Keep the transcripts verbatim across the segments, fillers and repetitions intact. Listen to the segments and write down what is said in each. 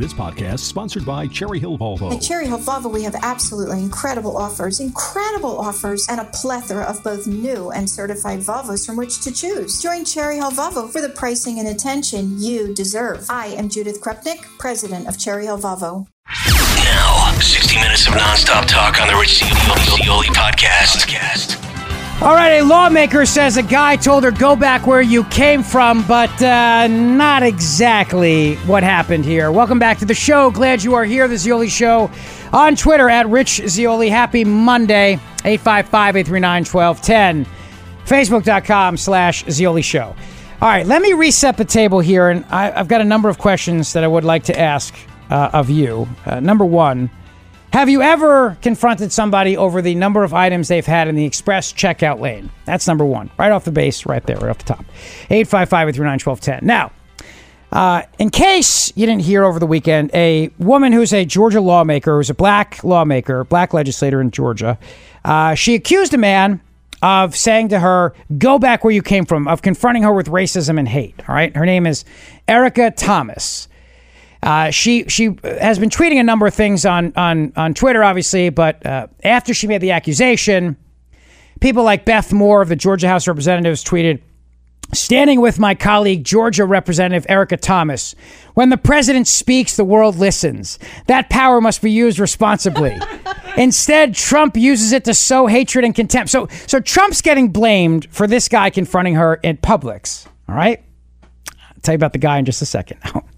This podcast is sponsored by Cherry Hill Volvo. At Cherry Hill Volvo, we have absolutely incredible offers, incredible offers, and a plethora of both new and certified Volvos from which to choose. Join Cherry Hill Volvo for the pricing and attention you deserve. I am Judith Krupnik, president of Cherry Hill Volvo. Now, sixty minutes of nonstop talk on the Rich Zeoli podcast. All right, a lawmaker says a guy told her go back where you came from, but uh, not exactly what happened here. Welcome back to the show. Glad you are here. The Zeoli Show on Twitter at Rich Zeoli. Happy Monday. eight five five, eight three nine, one two one zero. Facebook.com slash Zeoli Show. All right, let me reset the table here, and I, I've got a number of questions that I would like to ask uh, of you. Uh, number one, have you ever confronted somebody over the number of items they've had in the express checkout lane? That's number one. Right off the base, right there, right off the top. eight five five, eight three nine, one two one zero. Now, uh, in case you didn't hear over the weekend, a woman who's a Georgia lawmaker, who's a black lawmaker, black legislator in Georgia, uh, she accused a man of saying to her, go back where you came from, of confronting her with racism and hate. All right? Her name is Erica Thomas. Uh, she she has been tweeting a number of things on on, on Twitter, obviously, but uh, after she made the accusation, people like Beth Moore of the Georgia House of Representatives tweeted, standing with my colleague, Georgia Representative Erica Thomas, when the president speaks, the world listens. That power must be used responsibly. Instead, Trump uses it to sow hatred and contempt. So, so Trump's getting blamed for this guy confronting her in Publix. All right? I'll tell you about the guy in just a second.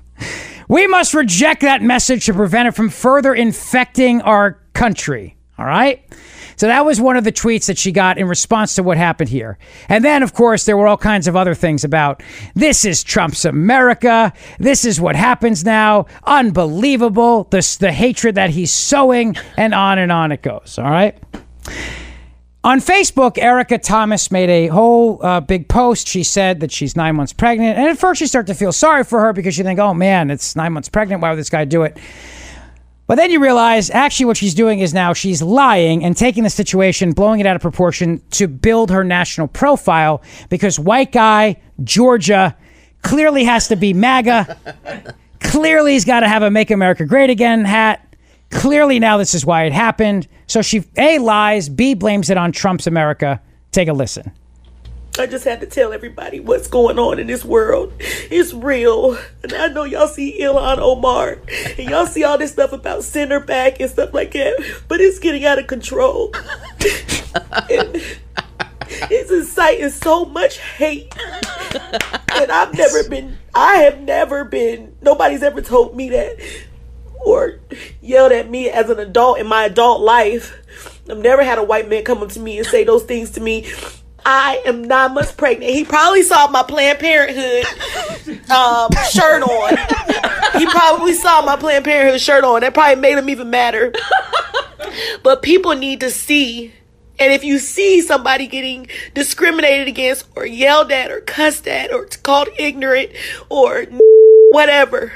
We must reject that message to prevent it from further infecting our country. All right? So that was one of the tweets that she got in response to what happened here. And then, of course, there were all kinds of other things about this is Trump's America. This is what happens now. Unbelievable. This, the hatred that he's sowing, and on and on it goes. All right? On Facebook, Erica Thomas made a whole uh, big post. She said that she's nine months pregnant. And at first you start to feel sorry for her because you think, oh man, it's nine months pregnant. Why would this guy do it? But then you realize actually what she's doing is now she's lying and taking the situation, blowing it out of proportion to build her national profile because white guy, Georgia, clearly has to be MAGA. Clearly he's got to have a Make America Great Again hat. Clearly now this is why it happened. So she A, lies, B, blames it on Trump's America. Take a listen. I just had to tell everybody what's going on in this world. It's real. And I know y'all see Ilhan Omar. And y'all see all this stuff about send her back and stuff like that. But it's getting out of control. And it's inciting so much hate. And I've never been, I have never been, nobody's ever told me that. Or yelled at me as an adult in my adult life. I've never had a white man come up to me and say those things to me. I am nine months pregnant. He probably saw my Planned Parenthood um, shirt on. He probably saw my Planned Parenthood shirt on. That probably made him even madder. But people need to see. And if you see somebody getting discriminated against or yelled at or cussed at or called ignorant or whatever.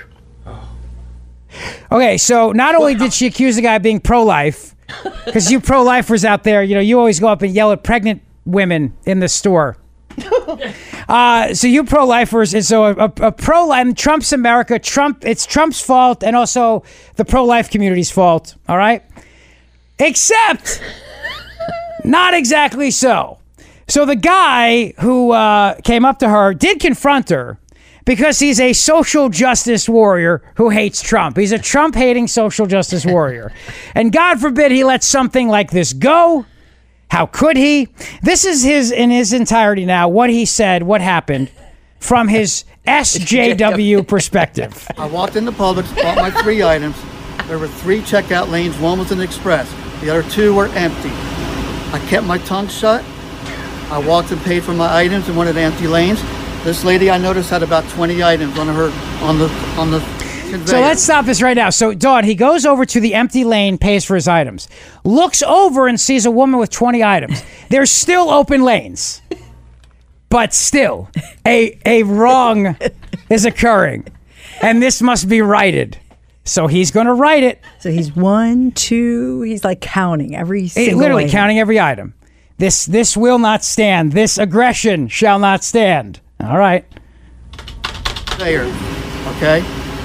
Okay, so not only did she accuse the guy of being pro-life, because you pro-lifers out there, you know, you always go up and yell at pregnant women in the store. uh, so you pro-lifers, and so a, a, a pro-life, Trump's America, Trump, it's Trump's fault, and also the pro-life community's fault, all right? Except, not exactly so. So the guy who uh, came up to her did confront her, because he's a social justice warrior who hates Trump. He's a Trump-hating social justice warrior. And God forbid he lets something like this go. How could he? This is his, in his entirety now, what he said, what happened, from his S J W perspective. I walked into Publix, bought my three items. There were three checkout lanes. One was an express. The other two were empty. I kept my tongue shut. I walked and paid for my items in one of the empty lanes. This lady I noticed had about twenty items on her on the on the conveyor. So let's stop this right now. So Dawn, he goes over to the empty lane, pays for his items, looks over and sees a woman with twenty items. There's still open lanes, but still a a wrong is occurring, and this must be righted. So he's going to write it. So he's one, two. He's like counting every single. Literally item. counting every item. This this will not stand. This aggression shall not stand. All right. There, okay.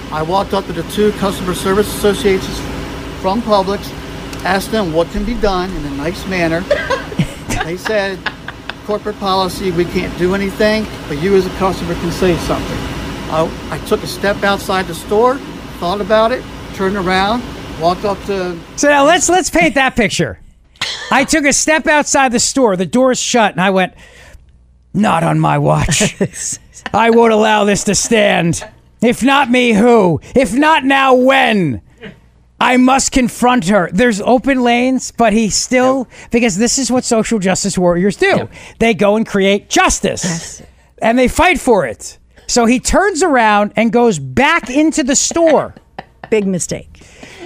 I walked up to the two customer service associations from Publix, asked them what can be done in a nice manner. They said, corporate policy, we can't do anything, but you as a customer can say something. I, I took a step outside the store, thought about it, turned around, walked up to... So now let's let's paint that picture. I took a step outside the store, the door's shut, and I went, not on my watch. I won't allow this to stand. If not me, who? If not now, when? I must confront her. There's open lanes, but he still, yep. because this is what social justice warriors do. Yep. They go and create justice, yes. and they fight for it. So he turns around and goes back into the store. Big mistake.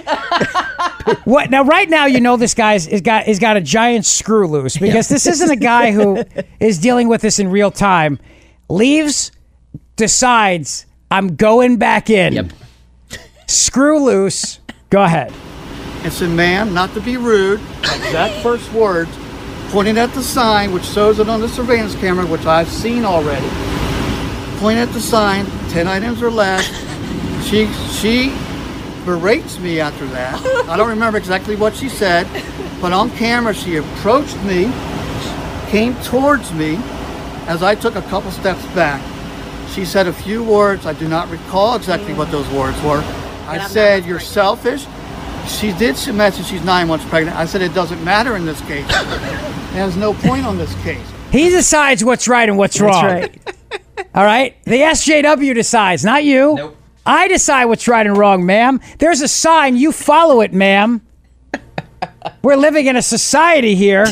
What now? Right now, you know this guy's is got is got a giant screw loose because this isn't a guy who is dealing with this in real time. Leaves, decides, I'm going back in. Yep. Screw loose. Go ahead. And said, ma'am, not to be rude, exact first words, pointing at the sign, which shows it on the surveillance camera, which I've seen already. Pointing at the sign, ten items or less. She she berates me after that. I don't remember exactly what she said, but on camera she approached me, came towards me as I took a couple steps back. She said a few words. I do not recall exactly what those words were. I said, you're selfish. She did mention she's nine months pregnant. I said, it doesn't matter in this case. There's no point on this case. He decides what's right and what's That's wrong. Right. All right? The S J W decides, not you. Nope. I decide what's right and wrong, ma'am. There's a sign. You follow it, ma'am. We're living in a society here.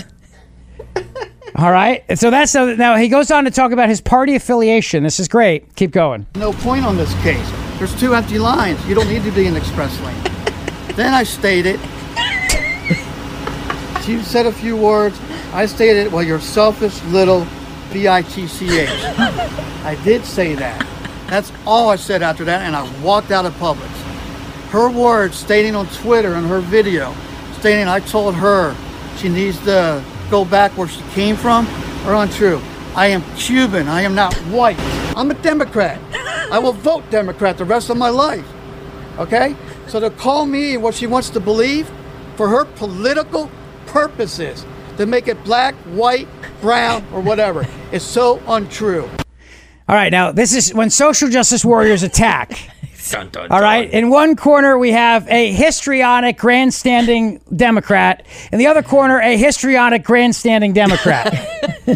All right? And so that's... Now, he goes on to talk about his party affiliation. This is great. Keep going. No point on this case. There's two empty lines. You don't need to be in the express lane. Then I stated, she said a few words. I stated, well, you're selfish little B I T C H. I did say that. That's all I said after that, and I walked out of Publix. Her words stating on Twitter in her video, stating I told her she needs to go back where she came from, are untrue. I am Cuban. I am not white. I'm a Democrat. I will vote Democrat the rest of my life. Okay? So to call me what she wants to believe for her political purposes, to make it black, white, brown, or whatever, is so untrue. All right, now this is when social justice warriors attack. Dun, dun, All right, dun. in one corner we have a histrionic, grandstanding Democrat. In the other corner, a histrionic, grandstanding Democrat.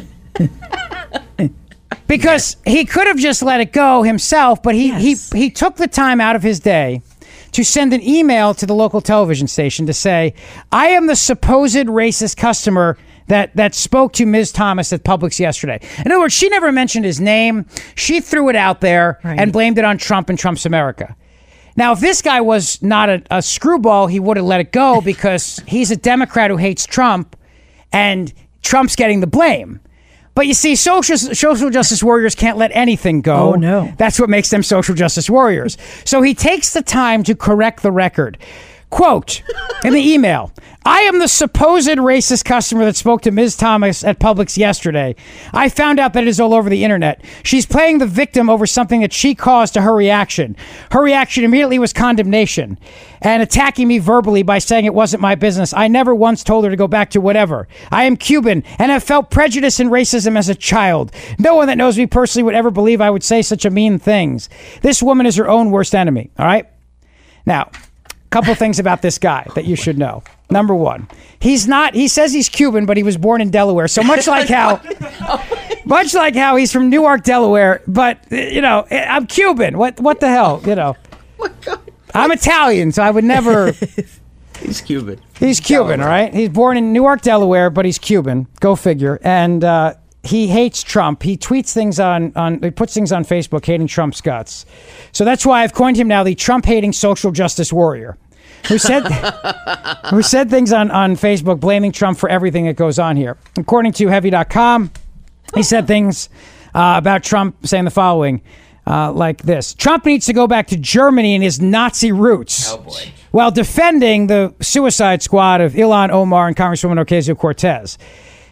Because he could have just let it go himself, but he, yes. he he took the time out of his day to send an email to the local television station to say, I am the supposed racist customer that, that spoke to Miz Thomas at Publix yesterday. In other words, she never mentioned his name. She threw it out there right. and blamed it on Trump and Trump's America. Now, if this guy was not a, a screwball, he would have let it go because he's a Democrat who hates Trump and Trump's getting the blame. But you see, social, social justice warriors can't let anything go. Oh, no. That's what makes them social justice warriors. So he takes the time to correct the record. Quote, in the email, I am the supposed racist customer that spoke to Miz Thomas at Publix yesterday. I found out that it is all over the internet. She's playing the victim over something that she caused to her reaction. Her reaction immediately was condemnation and attacking me verbally by saying it wasn't my business. I never once told her to go back to whatever. I am Cuban and have felt prejudice and racism as a child. No one that knows me personally would ever believe I would say such a mean things. This woman is her own worst enemy. All right? Now, couple things about this guy that you should know. Number one, he's not, he says he's Cuban, but he was born in Delaware. So much like how, much like how he's from Newark, Delaware, but, you know, I'm Cuban. What what the hell, you know? Oh my God. I'm Italian, so I would never. He's Cuban. He's Cuban, all right? He's born in Newark, Delaware, but he's Cuban. Go figure. And uh, he hates Trump. He tweets things on, on, he puts things on Facebook hating Trump's guts. So that's why I've coined him now the Trump-hating social justice warrior. Who said who said things on, on Facebook blaming Trump for everything that goes on here. According to Heavy dot com, he said things uh, about Trump saying the following, uh, like this. Trump needs to go back to Germany and his Nazi roots. Oh, boy. While defending the suicide squad of Ilhan Omar and Congresswoman Ocasio-Cortez.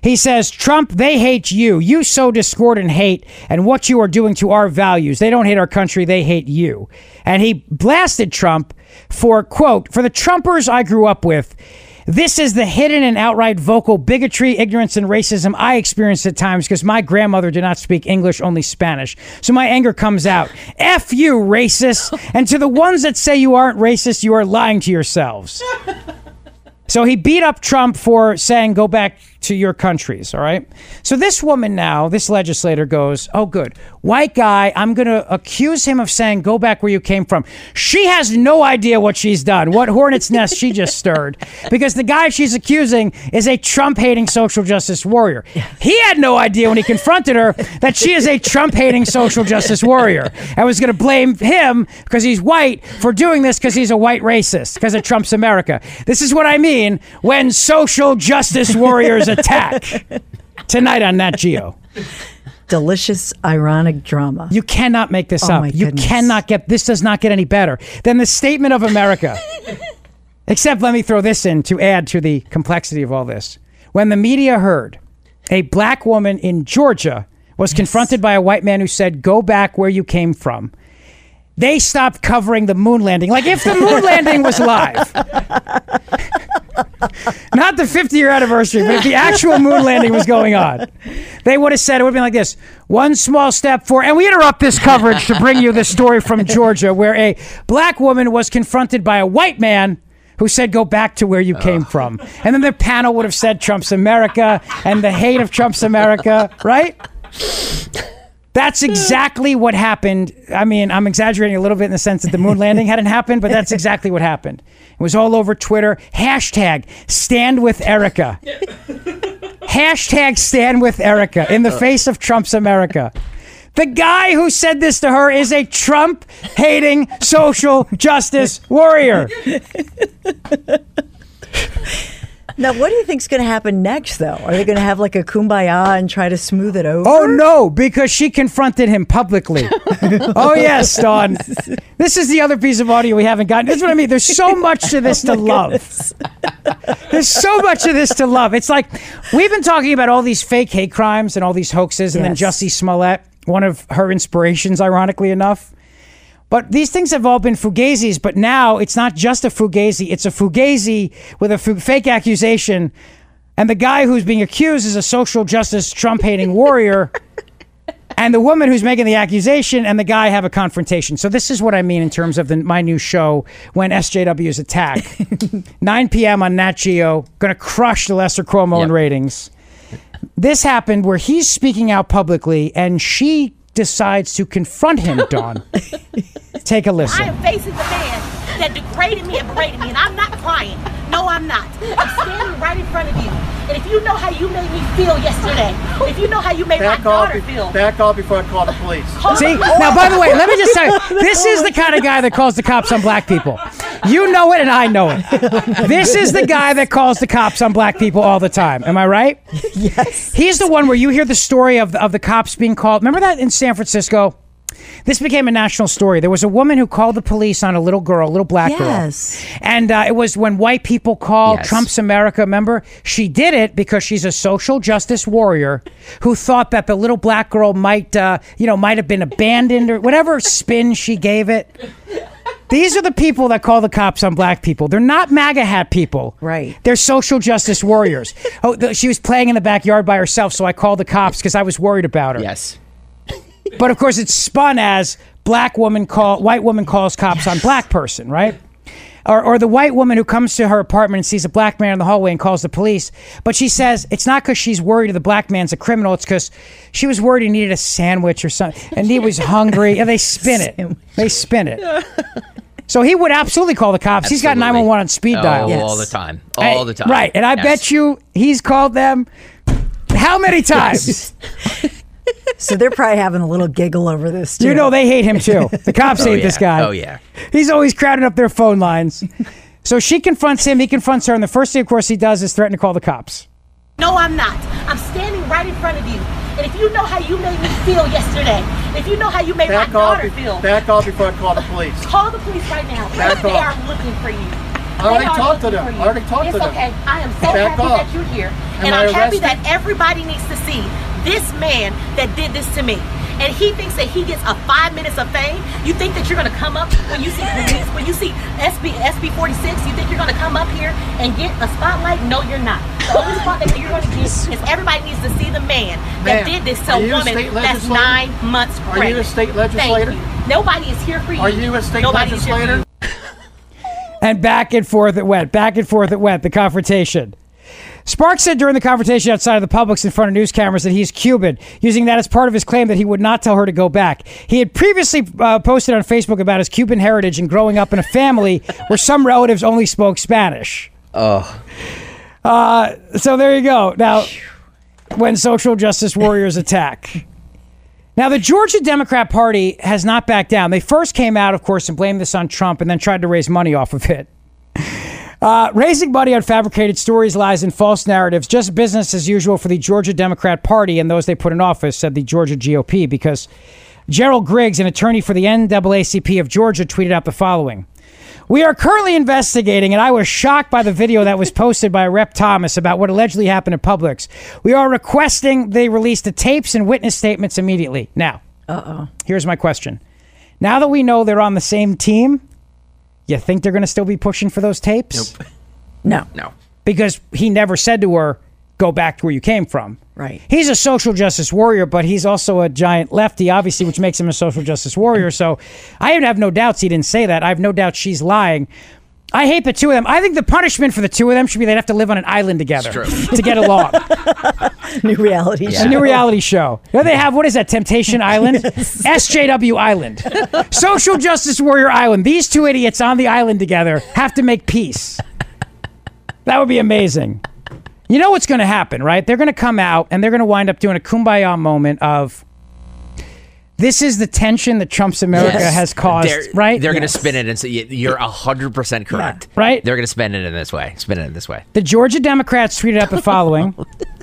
He says, Trump, they hate you. You sow discord and hate and what you are doing to our values. They don't hate our country. They hate you. And he blasted Trump for, quote, for the Trumpers I grew up with, this is the hidden and outright vocal bigotry, ignorance, and racism I experienced at times because my grandmother did not speak English, only Spanish. So my anger comes out. F you, racist. And to the ones that say you aren't racist, you are lying to yourselves. So he beat up Trump for saying, go back to your countries, all right? So this woman now, this legislator goes, oh, good. White guy, I'm going to accuse him of saying, go back where you came from. She has no idea what she's done, what hornet's nest she just stirred, because the guy she's accusing is a Trump-hating social justice warrior. He had no idea when he confronted her that she is a Trump-hating social justice warrior. I was going to blame him because he's white for doing this because he's a white racist, because of Trump's America. This is what I mean when social justice warriors attack. Tonight on Nat Geo. Delicious, ironic drama. You cannot make this Oh, up. my You goodness. cannot get, this does not get any better than the statement of America. Except let me throw this in to add to the complexity of all this. When the media heard a black woman in Georgia was Yes. confronted by a white man who said, go back where you came from, they stopped covering the moon landing. Like if the moon landing was live. Not the fifty-year anniversary, but if the actual moon landing was going on, they would have said, it would have been like this. One small step forward. And we interrupt this coverage to bring you this story from Georgia where a black woman was confronted by a white man who said, go back to where you came from. And then the panel would have said Trump's America and the hate of Trump's America, right? That's exactly what happened. I mean, I'm exaggerating a little bit in the sense that the moon landing hadn't happened, but that's exactly what happened. It was all over Twitter. Hashtag stand with Erica. Hashtag stand with Erica in the face of Trump's America. The guy who said this to her is a Trump-hating social justice warrior. Now, what do you think's going to happen next, though? Are they going to have like a kumbaya and try to smooth it over? Oh, no, because she confronted him publicly. Oh, yes, Dawn. This is the other piece of audio we haven't gotten. This is what I mean. There's so much to this to love. There's so much of this to love. It's like we've been talking about all these fake hate crimes and all these hoaxes, and then Yes. Jussie Smollett, one of her inspirations, ironically enough. But these things have all been fugazis, but now it's not just a fugazi. It's a fugazi with a f- fake accusation. And the guy who's being accused is a social justice Trump-hating warrior. And the woman who's making the accusation and the guy have a confrontation. So this is what I mean in terms of the, my new show, When S J Ws Attack. nine p.m. on Nat Geo. Going to crush the Lester Cuomo in Yep. ratings. This happened where he's speaking out publicly and she decides to confront him, Dawn. Take a listen. I am facing the man that degraded me and berated me, and I'm not crying. No, I'm not. I'm standing right in front of you. And if you know how you made me feel yesterday, if you know how you made Back my off, daughter be- feel. back off before I call the police. Call See, the police. now, by the way, let me just tell you, this is the kind of guy that calls the cops on black people. You know it and I know it. This is the guy that calls the cops on black people all the time. Am I right? Yes. He's the one where you hear the story of the, of the cops being called. Remember that in San Francisco? This became a national story. There was a woman who called the police on a little girl, a little black Yes. girl. And uh, it was when white people called Yes. Trump's America, remember? She did it because she's a social justice warrior who thought that the little black girl might, uh, you know, might have been abandoned or whatever spin she gave it. These are the people that call the cops on black people. They're not MAGA hat people. Right. They're social justice warriors. Oh, the, she was playing in the backyard by herself, so I called the cops because I was worried about her. Yes. But of course, it's spun as black woman call white woman calls cops on black person, right? Or, or the white woman who comes to her apartment and sees a black man in the hallway and calls the police. But she says it's not because she's worried the black man's a criminal. It's because she was worried he needed a sandwich or something, and he was hungry. And they spin it. They spin it. So he would absolutely call the cops. He's got Absolutely. nine one one on speed Oh, dial. Yes. all the time. All the time. Right. And I Yes. bet you he's called them how many times? So they're probably having a little giggle over this, too. You know they hate him too. The cops Oh, hate yeah. this guy. Oh, yeah. He's always crowding up their phone lines. So she confronts him, he confronts her, and the first thing, of course, he does is threaten to call the cops. No, I'm not. I'm standing right in front of you. And if you know how you made me feel yesterday, if you know how you made Back my off, daughter be- feel, back off before I call the police. call the police right now because Back they off. are looking for you. I already They are talked to looking them. for you. I already talked it's to them. okay. I am so Back happy off. that you're here. Am and I I'm happy arrested? that everybody needs to see this man that did this to me. And he thinks that he gets a five minutes of fame. You think that you're going to come up when you see when you see S B S B forty-six, you think you're going to come up here and get a spotlight? No, you're not. The only spot that you're going to get is everybody needs to see the man that Ma'am, did this to are a you a woman state that's legislator? nine months Are pregnant. you a state legislator? Thank you. Nobody is here for you. Are you a state Nobody is here for legislator? you. And back and forth it went. Back and forth it went. The confrontation. Sparks said during the confrontation outside of the Publix in front of news cameras that he's Cuban, using that as part of his claim that he would not tell her to go back. He had previously uh, posted on Facebook about his Cuban heritage and growing up in a family where some relatives only spoke Spanish. Oh. Uh, so there you go. Now, when social justice warriors attack. Now, the Georgia Democrat Party has not backed down. They first came out, of course, and blamed this on Trump and then tried to raise money off of it. Uh, raising money on fabricated stories, lies, and false narratives, just business as usual for the Georgia Democrat Party and those they put in office, said the Georgia G O P, because Gerald Griggs, an attorney for the N double A C P of Georgia, tweeted out the following. We are currently investigating, and I was shocked by the video that was posted by Rep Thomas about what allegedly happened at Publix. We are requesting they release the tapes and witness statements immediately. Now, Uh-oh. here's my question. Now that we know they're on the same team, you think they're going to still be pushing for those tapes? Nope. No. No. Because he never said to her, go back to where you came from. Right. He's a social justice warrior, but he's also a giant lefty, obviously, which makes him a social justice warrior. So I have no doubts he didn't say that. I have no doubt she's lying. I hate the two of them. I think the punishment for the two of them should be they'd have to live on an island together to get along. New reality show. A new reality show. You know, they have, what is that, Temptation Island? Yes. S J W Island. Social Justice Warrior Island. These two idiots on the island together have to make peace. That would be amazing. You know what's going to happen, right? They're going to come out and they're going to wind up doing a kumbaya moment of, this is the tension that Trump's America Yes. has caused, They're, right? They're going to Yes. spin it and say, you're one hundred percent correct. Yeah. Right? They're going to spin it in this way. Spin it in this way. The Georgia Democrats tweeted out the following.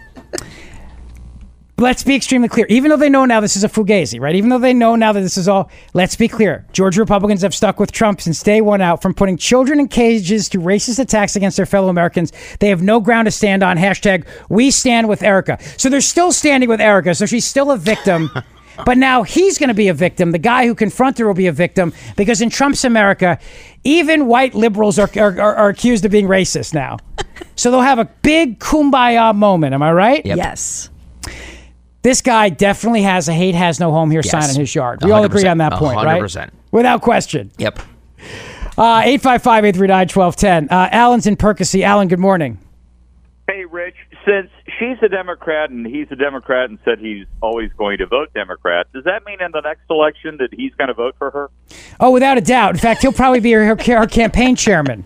Let's be extremely clear. Even though they know now this is a fugazi, right? Even though they know now that this is all, let's be clear. Georgia Republicans have stuck with Trump since day one out, from putting children in cages to racist attacks against their fellow Americans. They have no ground to stand on. Hashtag we stand with Erica. So they're still standing with Erica. So she's still a victim. But now he's going to be a victim. The guy who confronted her will be a victim, because in Trump's America, even white liberals are, are, are, are accused of being racist now. So they'll have a big kumbaya moment. Am I right? Yep. Yes. This guy definitely has a hate has no home here Yes. sign in his yard. We all agree on that point, one hundred percent. right? Without question. Yep. Uh, eight five five, eight three nine, one two one zero. Uh, Alan's in Percy. Alan, good morning. Hey, Rich, since she's a Democrat and he's a Democrat and said he's always going to vote Democrat, does that mean in the next election that he's going to vote for her? Oh, without a doubt. In fact, he'll probably be her, her campaign chairman.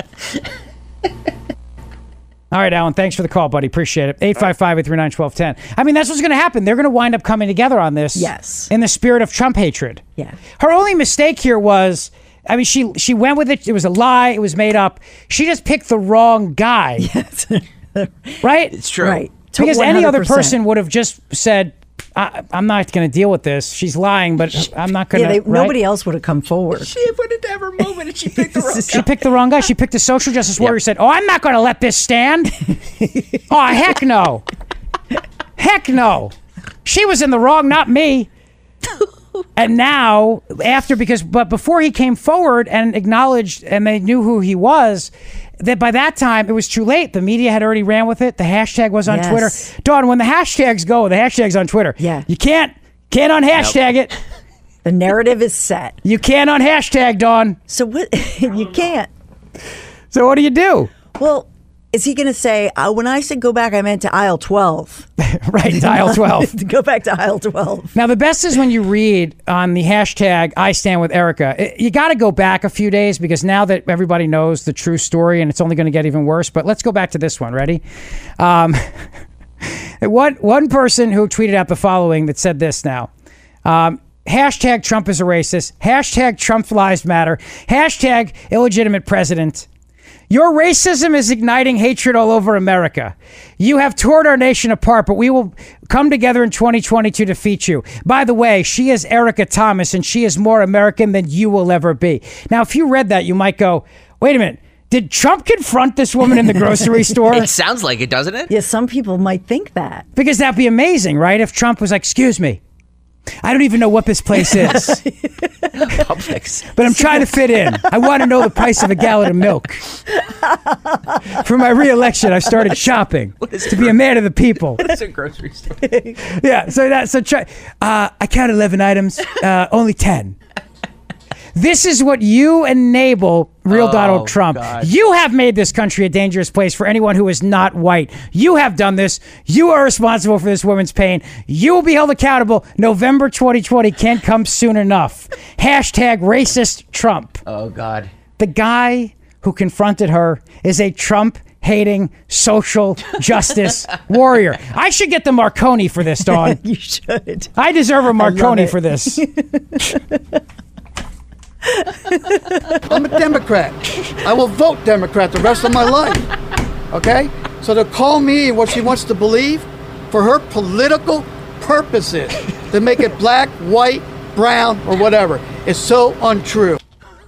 All right, Alan, thanks for the call, buddy. Appreciate it. eight five five, eight three nine, one two one zero. I mean, that's what's going to happen. They're going to wind up coming together on this. Yes. In the spirit of Trump hatred. Yeah. Her only mistake here was, I mean, she she went with it. It was a lie. It was made up. She just picked the wrong guy. Yes. Right? It's true. Right. Because one any hundred other percent. person would have just said, I, I'm not going to deal with this. She's lying, but I'm not going Yeah, to. they, nobody else would have come forward. She wanted to have her moment and she picked the wrong She picked the wrong guy. She picked a social justice warrior. Yep. Said, "Oh, I'm not going to let this stand." Oh, heck no, heck no. She was in the wrong, not me. And now, after, because, but before he came forward and acknowledged, and they knew who he was, that by that time it was too late. The media had already ran with it. The hashtag was on Yes. Twitter. Dawn, when the hashtags go, the hashtag's on Twitter. Yeah. You can't can't unhashtag it. The narrative is set. You can't unhashtag, Dawn. So what? You can't. So what do you do? Well, is he going to say, uh, when I said go back, I meant to aisle twelve? Right, dial twelve. Go back to aisle twelve. Now, the best is when you read on the hashtag I stand with Erica. It- you got to go back a few days, because now that everybody knows the true story, and it's only going to get even worse. But let's go back to this one. Ready? Um, one, one person who tweeted out the following that said this now. Um, hashtag Trump is a racist. Hashtag Trump lives matter. Hashtag illegitimate president. Your racism is igniting hatred all over America. You have torn our nation apart, but we will come together in twenty twenty to defeat you. By the way, she is Erica Thomas, and she is more American than you will ever be. Now, if you read that, you might go, wait a minute. Did Trump confront this woman in the grocery store? It sounds like it, doesn't it? Yeah, some people might think that. Because that'd be amazing, right? If Trump was like, excuse me, I don't even know what this place is. Publix. But I'm trying to fit in. I want to know the price of a gallon of milk. For my re-election, I started shopping to be a man of the people. What is a grocery store? Yeah, so that so try. Uh, I counted eleven items, uh, only ten. This is what you enable real Oh, Donald Trump. God. You have made this country a dangerous place for anyone who is not white. You have done this. You are responsible for this woman's pain. You will be held accountable. November twenty twenty can't come soon enough. Hashtag racist Trump. Oh, God. The guy who confronted her is a Trump hating social justice warrior. I should get the Marconi for this, Dawn. You should. I deserve a Marconi it. for this. I'm a Democrat. I will vote Democrat the rest of my life. Okay? So to call me what she wants to believe for her political purposes, to make it black, white, brown, or whatever, is so untrue.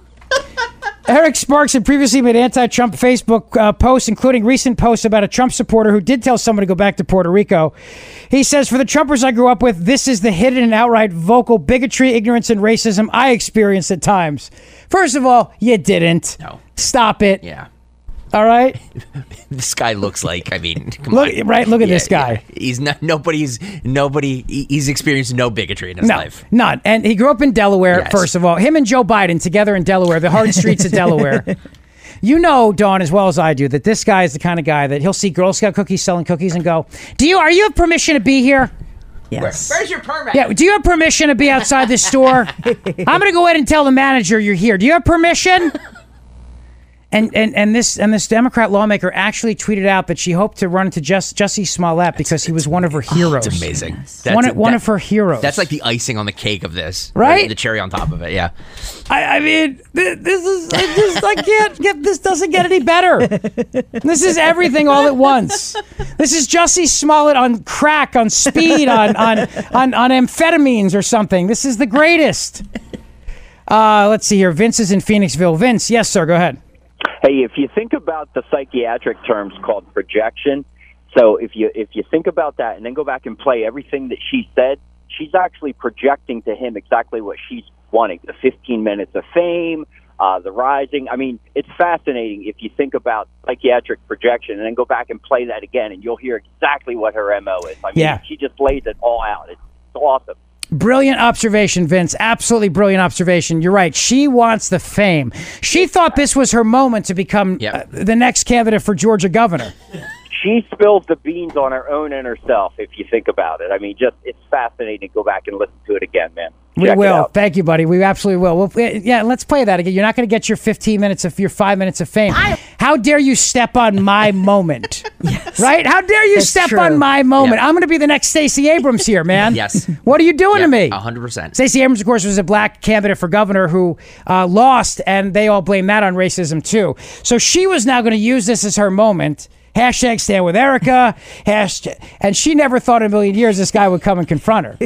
Eric Sparks had previously made anti-Trump Facebook uh, posts, including recent posts about a Trump supporter who did tell someone to go back to Puerto Rico. He says, for the Trumpers I grew up with, this is the hidden and outright vocal bigotry, ignorance, and racism I experienced at times. First of all, you didn't. No. Stop it. Yeah. All right? This guy looks like, I mean, come Look, on. right? Look at Yeah, this guy. yeah. He's not, nobody's, nobody, he- he's experienced no bigotry in his No, life. none. And he grew up in Delaware, Yes. first of all. Him and Joe Biden together in Delaware, the hard streets of Delaware. You know, Dawn, as well as I do, that this guy is the kind of guy that he'll see Girl Scout cookies selling cookies and go, do you, are you have permission to be here? Yes. Where's your permit? Yeah, do you have permission to be outside this store? I'm going to go ahead and tell the manager you're here. Do you have permission? And, and and this and this Democrat lawmaker actually tweeted out that she hoped to run into Just, Jussie Smollett because he was one of her heroes. It's amazing. That's One, a- one that- of her heroes. That's like the icing on the cake of this. Right? The, the cherry on top of it, yeah. I, I mean, th- this is I just I can't get this doesn't get any better. This is everything all at once. This is Jussie Smollett on crack, on speed, on on on, on amphetamines or something. This is the greatest. Uh, let's see here. Vince is in Phoenixville. Vince, yes, sir. Go ahead. Hey, if you think about the psychiatric terms called projection, so if you if you think about that and then go back and play everything that she said, she's actually projecting to him exactly what she's wanting: the fifteen minutes of fame, uh, the rising. I mean, it's fascinating if you think about psychiatric projection and then go back and play that again, and you'll hear exactly what her M O is. I mean, Yeah. she just lays it all out. It's, it's awesome. Brilliant observation, Vince. Absolutely brilliant observation. You're right. She wants the fame. She thought this was her moment to become uh, the next candidate for Georgia governor. She spills the beans on her own inner self, if you think about it. I mean, just it's fascinating to go back and listen to it again, man. We Check it will. out. Thank you, buddy. We absolutely will. Well, yeah, let's play that again. You're not going to get your fifteen minutes of your five minutes of fame. How dare you step on my moment? Yes. Right? How dare you That's step true. on my moment? Yeah. I'm going to be the next Stacey Abrams here, man. Yes. What are you doing to me? one hundred percent. Stacey Abrams, of course, was a black candidate for governor who uh, lost, and they all blame that on racism, too. So she was now going to use this as her moment. Hashtag stand with Erica. Hashtag, and she never thought in a million years this guy would come and confront her.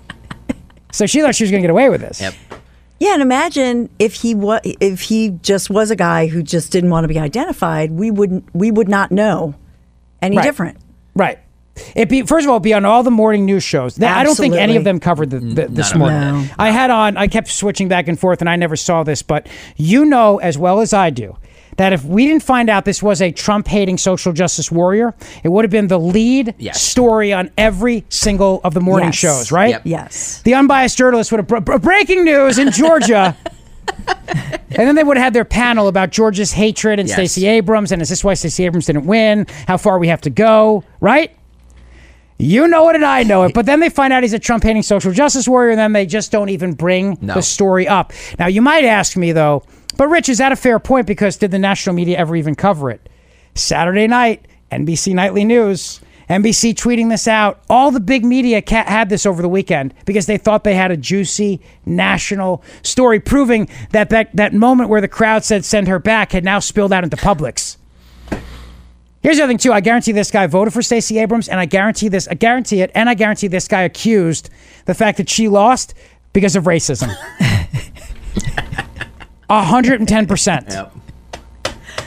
So she thought she was going to get away with this. Yep. Yeah, and imagine if he was if he just was a guy who just didn't want to be identified, we wouldn't we would not know any Right. different. Right. It be first of all, it'd be on all the morning news shows. That- I don't think any Absolutely. of them covered the, the, this None of morning. them. No. I had on. I kept switching back and forth, and I never saw this. But you know as well as I do that if we didn't find out this was a Trump-hating social justice warrior, it would have been the lead Yes. story on every single of the morning Yes. shows. Right? Yep. Yes. The unbiased journalist would have bro- bro- breaking news in Georgia. And then they would have had their panel about Georgia's hatred and Yes. Stacey Abrams, and is this why Stacey Abrams didn't win? How far we have to go, right? You know it and I know it, but then they find out he's a Trump-hating social justice warrior, and then they just don't even bring No. the story up. Now, you might ask me, though, but Rich, is that a fair point? Because did the national media ever even cover it? Saturday night, N B C Nightly News, N B C tweeting this out. All the big media ca- had this over the weekend because they thought they had a juicy national story proving that that, that moment where the crowd said send her back had now spilled out into Publix. Here's the other thing, too. I guarantee this guy voted for Stacey Abrams, and I guarantee this, I guarantee it, and I guarantee this guy accused the fact that she lost because of racism. one hundred ten percent. Yep.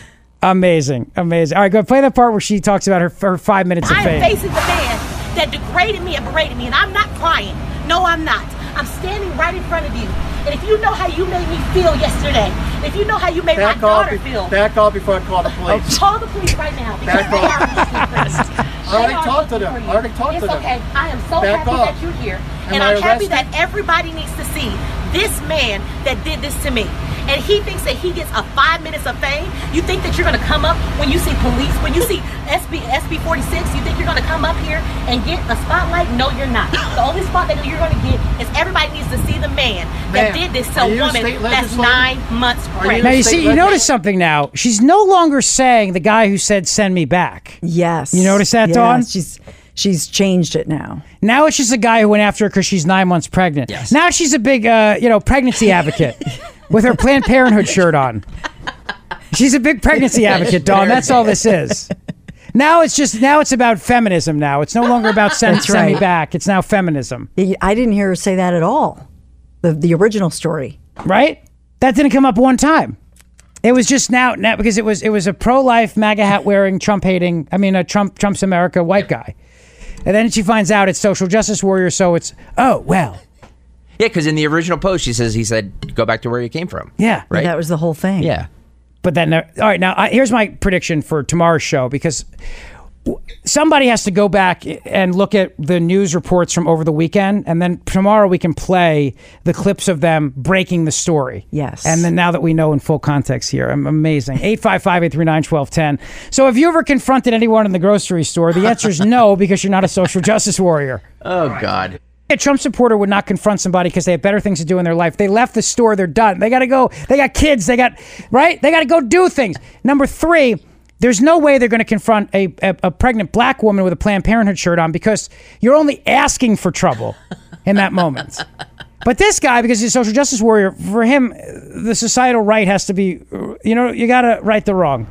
Amazing, amazing. All right, go play that part where she talks about her, her five minutes of I fame. am facing the man that degraded me and berated me, and I'm not crying. No, I'm not. I'm standing right in front of you. And if you know how you made me feel yesterday, if you know how you made back my daughter off, feel. Back off before I call the police. Call the police right now because Back they off. are looking for you. I already They are talked to looking them. for you. I already talked it's to them. okay. I am so Back happy off. that you're here. Am and I I'm happy arrested? that everybody needs to see this man that did this to me. And he thinks that he gets a five minutes of fame. You think that you're going to come up when you see police, when you see S B S B forty-six, you think you're going to come up here and get a spotlight? No, you're not. The only spot that you're going to get is everybody needs to see the man that Ma'am, did this to are a you a woman state that's legislator? nine months Are you pregnant. Now you see, you notice something now. She's no longer saying the guy who said "send me back." Yes. You notice that, yes, Dawn? She's she's changed it now. Now it's just a guy who went after her because she's nine months pregnant. Yes. Now she's a big, uh, you know, pregnancy advocate with her Planned Parenthood shirt on. She's a big pregnancy advocate, Dawn. That's all this is. Now it's just now it's about feminism. Now it's no longer about send, That's send me right. back. It's now feminism. I didn't hear her say that at all. The the original story. Right? That didn't come up one time. It was just now, now because it was it was a pro-life, MAGA hat wearing, Trump hating. I mean, a Trump Trump's America white guy, and then she finds out it's social justice warrior. So it's oh well, Yeah, because in the original post, she says he said, "Go back to where you came from." yeah, Right. That was the whole thing. Yeah. But then, uh, all right, now uh, here's my prediction for tomorrow's show because w- somebody has to go back and look at the news reports from over the weekend, and then tomorrow we can play the clips of them breaking the story. Yes. And then now that we know in full context here, I'm amazing. eight five five, eight three nine, one two one zero. So have you ever confronted anyone in the grocery store? The answer is no, because you're not a social justice warrior. Oh God. A Trump supporter would not confront somebody because they have better things to do in their life. They left the store. They're done. They got to go. They got kids. They got, right? They got to go do things. Number three, there's no way they're going to confront a, a, a pregnant black woman with a Planned Parenthood shirt on because you're only asking for trouble in that moment. But this guy, because he's a social justice warrior, for him, the societal right has to be, you know, you got to right the wrong.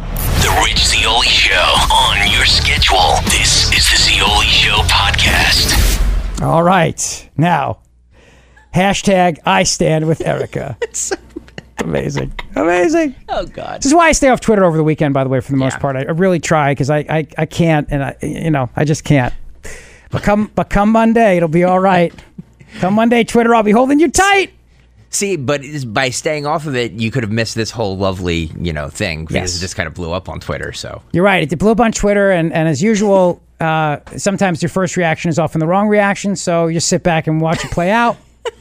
The Rich Zeoli Show on your schedule. This is the Zeoli Show podcast. All right. Now, hashtag I stand with Erica. Amazing. Amazing. Oh God. This is why I stay off Twitter over the weekend, by the way, for the most Yeah. part. I, I really try because I, I, I can't, and I, you know, I just can't. But come, but come Monday, it'll be all right. Come Monday, Twitter, I'll be holding you tight. See, but it's- by staying off of it, you could have missed this whole lovely, you know, thing because Yes. it just kind of blew up on Twitter. So You're right. It blew up on Twitter, and, and as usual, uh, sometimes your first reaction is often the wrong reaction, so you sit back and watch it play out.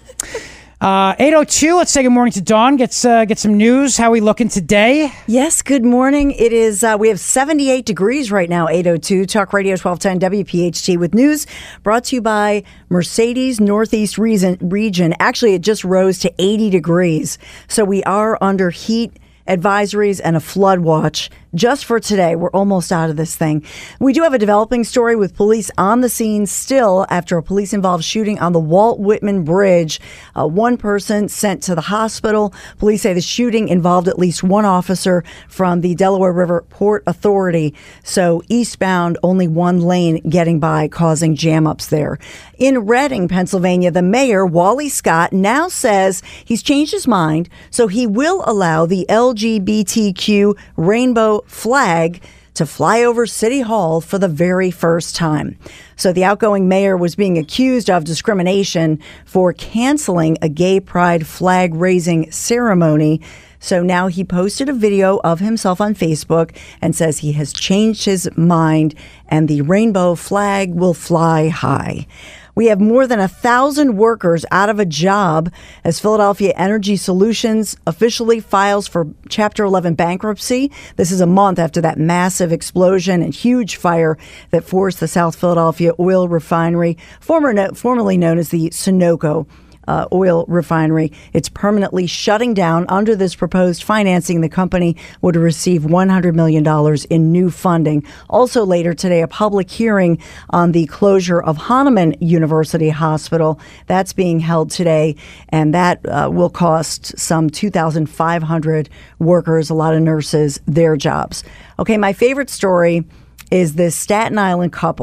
Uh, eight oh two, let's say good morning to Dawn. Get, uh, get some news. How are we looking today? Yes, good morning. It is, uh, we have seventy-eight degrees right now, eight oh two, Talk Radio twelve ten W P H T with news brought to you by Mercedes Northeast region. region. Actually, it just rose to eighty degrees. So we are under heat advisories and a flood watch just for today. We're almost out of this thing. We do have a developing story with police on the scene still after a police-involved shooting on the Walt Whitman Bridge. Uh, one person sent to the hospital. Police say the shooting involved at least one officer from the Delaware River Port Authority. So eastbound, only one lane getting by, causing jam-ups there. In Reading, Pennsylvania, the mayor, Wally Scott, now says he's changed his mind, so he will allow the L G B T Q rainbow flag to fly over City Hall for the very first time. So the outgoing mayor was being accused of discrimination for canceling a gay pride flag raising ceremony. So now he posted a video of himself on Facebook and says he has changed his mind and the rainbow flag will fly high. We have more than a thousand workers out of a job as Philadelphia Energy Solutions officially files for Chapter eleven bankruptcy. This is a month after that massive explosion and huge fire that forced the South Philadelphia oil refinery, former, formerly known as the Sunoco Uh, oil refinery. It's permanently shutting down. Under this proposed financing, the company would receive one hundred million dollars in new funding. Also later today, a public hearing on the closure of Hahnemann University Hospital. That's being held today, and that uh, will cost some two thousand five hundred workers, a lot of nurses, their jobs. Okay, my favorite story is this Staten Island couple.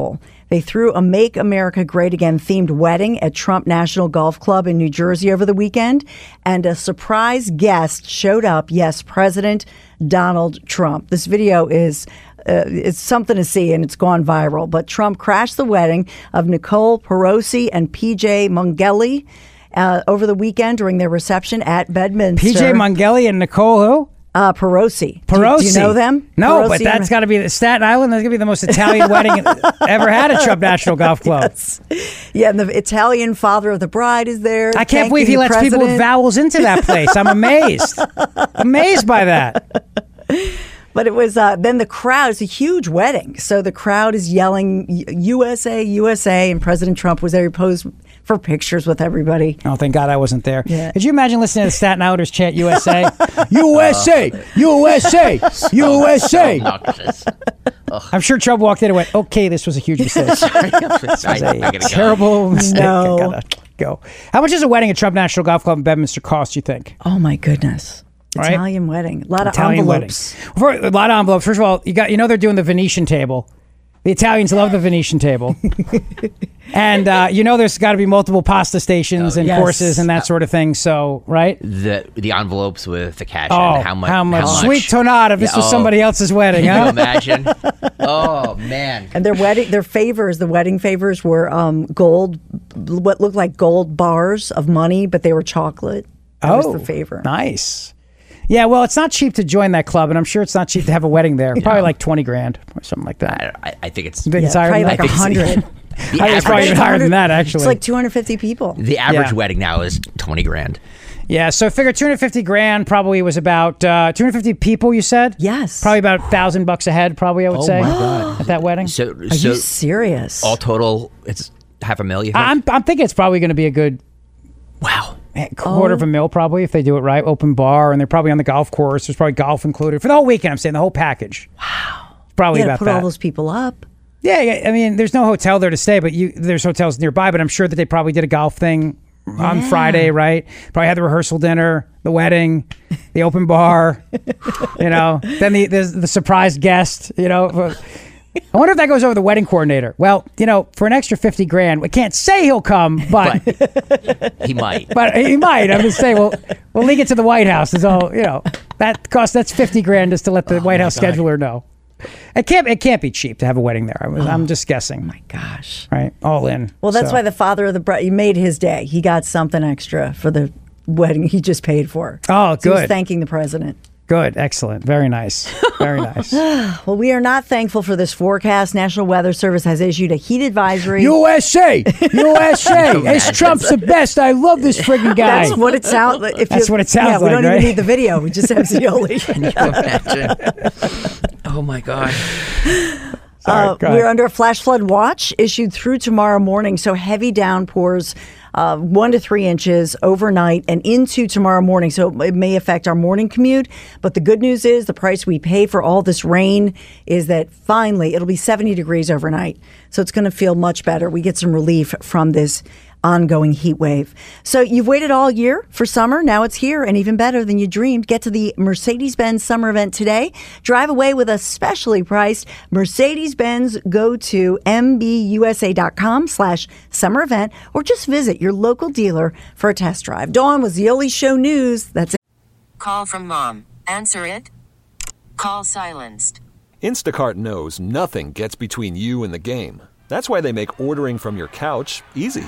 They threw a Make America Great Again themed wedding at Trump National Golf Club in New Jersey over the weekend. And a surprise guest showed up. Yes, President Donald Trump. This video is uh, it's something to see, and it's gone viral. But Trump crashed the wedding of Nicole Perosi and P J Mungeli uh, over the weekend during their reception at Bedminster. P J Mungeli and Nicole who? Uh, Perosi. Perosi. Do, do you know them? No, Perosi but that's got to be the Staten Island. That's going to be the most Italian wedding ever had at Trump National Golf Club. Yes. Yeah, and the Italian father of the bride is there. I can't believe he lets president. people with vowels into that place. I'm amazed. amazed by that. But it was, uh, then the crowd, it's a huge wedding. So the crowd is yelling, U S A, U S A, and President Trump was there. He posed for pictures with everybody. Oh, thank God I wasn't there. Yeah. Could you imagine listening to the Staten Islanders chant U S A? U S A! U S A! U S A! I'm sure Trump walked in and went, okay, this was a huge mistake. This was I, I a gotta go. terrible mistake. No. I gotta go. How much does a wedding at Trump National Golf Club in Bedminster cost, you think? Oh, my goodness. Right? Italian wedding. A lot of Italian envelopes. wedding. For, a lot of envelopes. First of all, you got you know they're doing the Venetian table. The Italians love the Venetian table. And uh, you know there's got to be multiple pasta stations Oh, and yes. courses and that sort of thing. So, right? The the envelopes with the cash Oh, and how much? how much? Sweet tonada. If this Yeah, was oh. somebody else's wedding, Can huh? you imagine? Oh man! And their wedding, their favors, the wedding favors were um, gold, what looked like gold bars of money, but they were chocolate. That Oh, was the favor. nice. Yeah, well, it's not cheap to join that club, and I'm sure it's not cheap to have a wedding there. Probably like twenty grand or something like that. I, I think it's You think it's Yeah, higher probably than like that? a hundred. the I think it's average, probably even higher than that, actually. It's like two hundred fifty people. the average Yeah. wedding now is twenty grand. Yeah, so figure two hundred fifty grand probably was about uh, two hundred fifty people, you said? Yes. Probably about one thousand bucks a head, probably, I would Oh say. my God. At that wedding. So Are so you serious? all total, it's half a mil. You think? I'm, I'm thinking it's probably going to be a good wow. quarter Oh. of a mil, probably, if they do it right. Open bar, and they're probably on the golf course. There's probably golf included. For the whole weekend, I'm saying the whole package. Wow. Probably You gotta about put that. all those people up. Yeah, yeah, I mean, there's no hotel there to stay, but you there's hotels nearby. But I'm sure that they probably did a golf thing on Friday, right? Probably had the rehearsal dinner, the wedding, the open bar. You know, then the, the the surprise guest. You know, I wonder if that goes over the wedding coordinator. Well, you know, for an extra fifty grand, we can't say he'll come, but But he might. but he might. I'm just saying, well, we'll link it to the White House. Is all you know. That cost that's fifty grand just to let the White House scheduler know. It can't. It can't be cheap to have a wedding there. I was, I'm just guessing. My gosh. Right, all in. Well, that's So. why the father of the bride, he made his day. He got something extra for the wedding he just paid for. Oh, So he was good. thanking the president. Good, excellent, very nice, very nice. Well, we are not thankful for this forecast. National Weather Service has issued a heat advisory. U S A, U S A. It's Trump's the best. I love this friggin' guy. That's what it sounds like. If That's you- what it sounds yeah, we like, don't right? even need the video. We just have Zioli. Can you imagine? Oh my God. Sorry, Uh, go ahead. we're under a flash flood watch issued through tomorrow morning. So heavy downpours, uh, one to three inches overnight and into tomorrow morning. So it may affect our morning commute. But the good news is the price we pay for all this rain is that finally it'll be seventy degrees overnight. So it's going to feel much better. We get some relief from this ongoing heat wave. So you've waited all year for summer. Now it's here and even better than you dreamed. Get to the Mercedes-Benz summer event today. Drive away with a specially priced Mercedes-Benz. Go to mbusa.com slash summer event or just visit your local dealer for a test drive. Dawn was Zioli Show News. That's it. Call from mom. Answer it. Call silenced. Instacart knows nothing gets between you and the game. That's why they make ordering from your couch easy.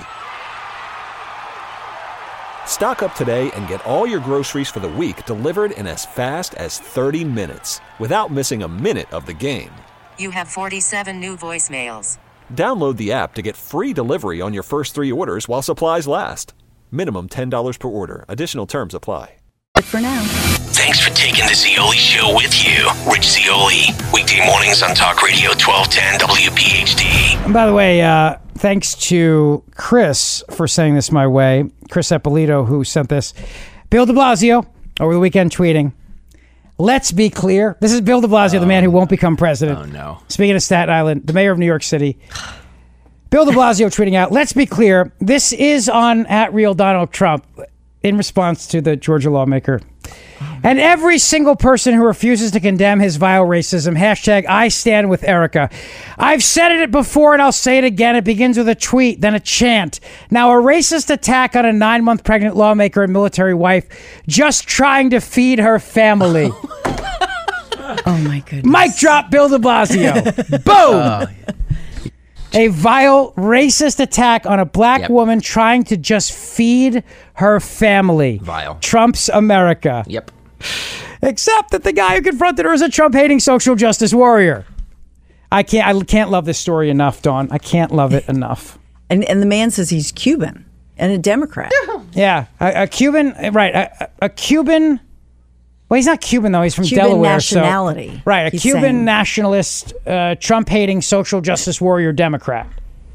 Stock up today and get all your groceries for the week delivered in as fast as thirty minutes without missing a minute of the game. You have forty-seven new voicemails. Download the app to get free delivery on your first three orders while supplies last. Minimum ten dollars per order. Additional terms apply. For now. Thanks for taking the Zioli Show with you. Rich Zioli, weekday mornings on Talk Radio twelve ten W P H D. And by the way, uh, thanks to Chris for sending this my way. Chris Eppolito, who sent this. Bill de Blasio, over the weekend, tweeting, let's be clear. This is Bill de Blasio, the man who won't become president. Oh, no. Speaking of Staten Island, the mayor of New York City. Bill de Blasio tweeting out, let's be clear. This is on at real Donald Trump in response to the Georgia lawmaker. And every single person who refuses to condemn his vile racism, hashtag I stand with Erica. I've said it before and I'll say it again. It begins with a tweet, then a chant. Now, a racist attack on a nine-month pregnant lawmaker and military wife just trying to feed her family. Oh, my goodness. Mic drop, Bill de Blasio. Boom! Oh, yeah. A vile, racist attack on a black yep. woman trying to just feed her family. Vile. Trump's America. Yep. Except that the guy who confronted her is a Trump-hating social justice warrior. I can't. I can't love this story enough, Dawn. I can't love it enough. And and the man says he's Cuban and a Democrat. Yeah, a, a Cuban. Right, a, a Cuban. Well, he's not Cuban though. He's from Cuban Delaware. nationality. So, right, a he's Cuban saying. nationalist, uh, Trump-hating social justice warrior Democrat.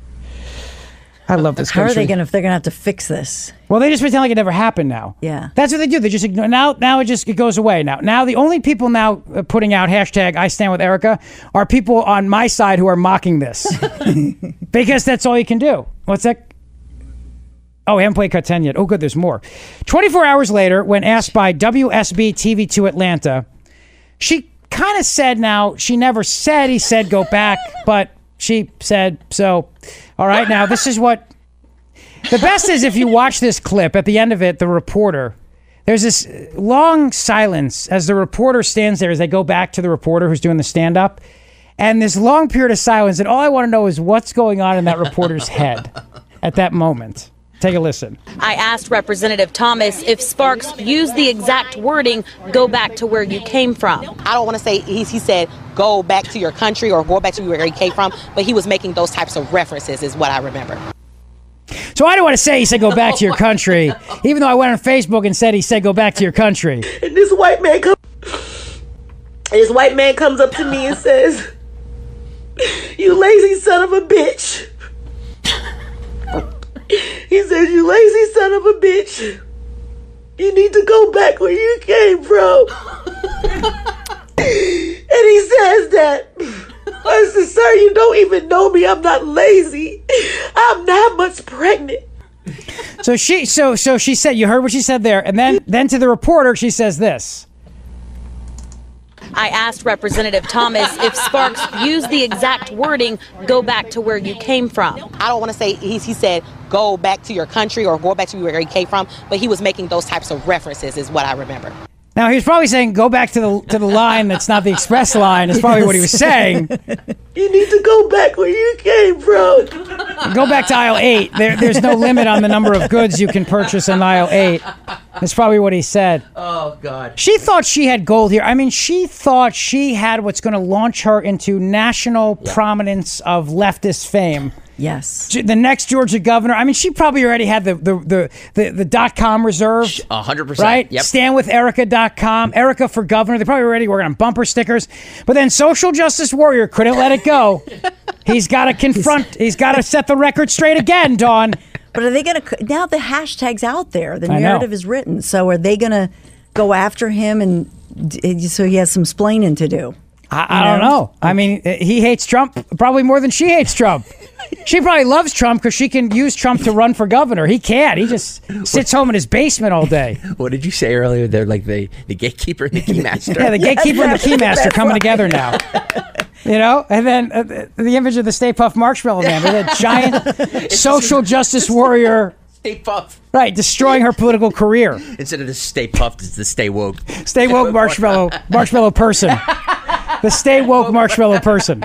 I love this How country. are they going to, if they're going to have to fix this? Well, they just pretend like it never happened now. Yeah. That's what they do. They just ignore. Now, now it just it goes away. Now, now the only people now uh, putting out hashtag I stand with Erica are people on my side who are mocking this. Because that's all you can do. What's that? Oh, I haven't played cut ten yet. Oh, good, there's more. twenty-four hours later, when asked by W S B T V two Atlanta, she kind of said now, she never said he said go back, but she said so. All right, now this is what... The best is if you watch this clip, at the end of it, the reporter, there's this long silence as the reporter stands there as they go back to the reporter who's doing the stand-up, and this long period of silence, and all I want to know is what's going on in that reporter's head at that moment. Take a listen. I asked Representative Thomas if Sparks used the exact wording, go back to where you came from. I don't want to say he, he said, go back to your country or go back to where he came from, but he was making those types of references is what I remember. So I don't want to say he said go back to your country, even though I went on Facebook and said he said go back to your country. And this white man comes, this white man comes up to me and says, you lazy son of a bitch. He says, you lazy son of a bitch. You need to go back where you came from. And he says that. I said, sir, you don't even know me. I'm not lazy. I'm not much pregnant. So she so so she said, you heard what she said there, and then then to the reporter she says this. I asked Representative Thomas if Sparks used the exact wording, go back to where you came from. I don't want to say he, he said go back to your country or go back to where he came from, but he was making those types of references is what I remember. Now, he was probably saying, go back to the to the line that's not the express line, is probably yes. what he was saying. You need to go back where you came from. Go back to aisle eight. There, there's no limit on the number of goods you can purchase in aisle eight. That's probably what he said. Oh, God. She thought she had gold here. I mean, she thought she had what's going to launch her into national yeah. prominence of leftist fame. Yes. The next Georgia governor. I mean, she probably already had the the the, the, the dot com reserved. A hundred percent. Right? Yep. stand with erica dot com. Erica for governor. They're probably already working on bumper stickers. But then social justice warrior couldn't let it go. He's got to confront. He's got to set the record straight again, Dawn. But are they going to... Now the hashtag's out there. The I narrative know. is written. So are they going to go after him and so he has some splaining to do? I, I don't know. I mean, he hates Trump probably more than she hates Trump. She probably loves Trump because she can use Trump to run for governor. He can't. He just sits home in his basement all day. What did you say earlier? They're like the, the gatekeeper and the keymaster. Yeah, the gatekeeper and the keymaster coming together now. You know? And then uh, the image of the Stay Puft Marshmallow Man. They're that giant social justice warrior. Stay Puft. Right, destroying her political career. Instead of the Stay Puft, it's the Stay Woke. Stay Woke marshmallow, marshmallow person. The Stay Woke marshmallow person.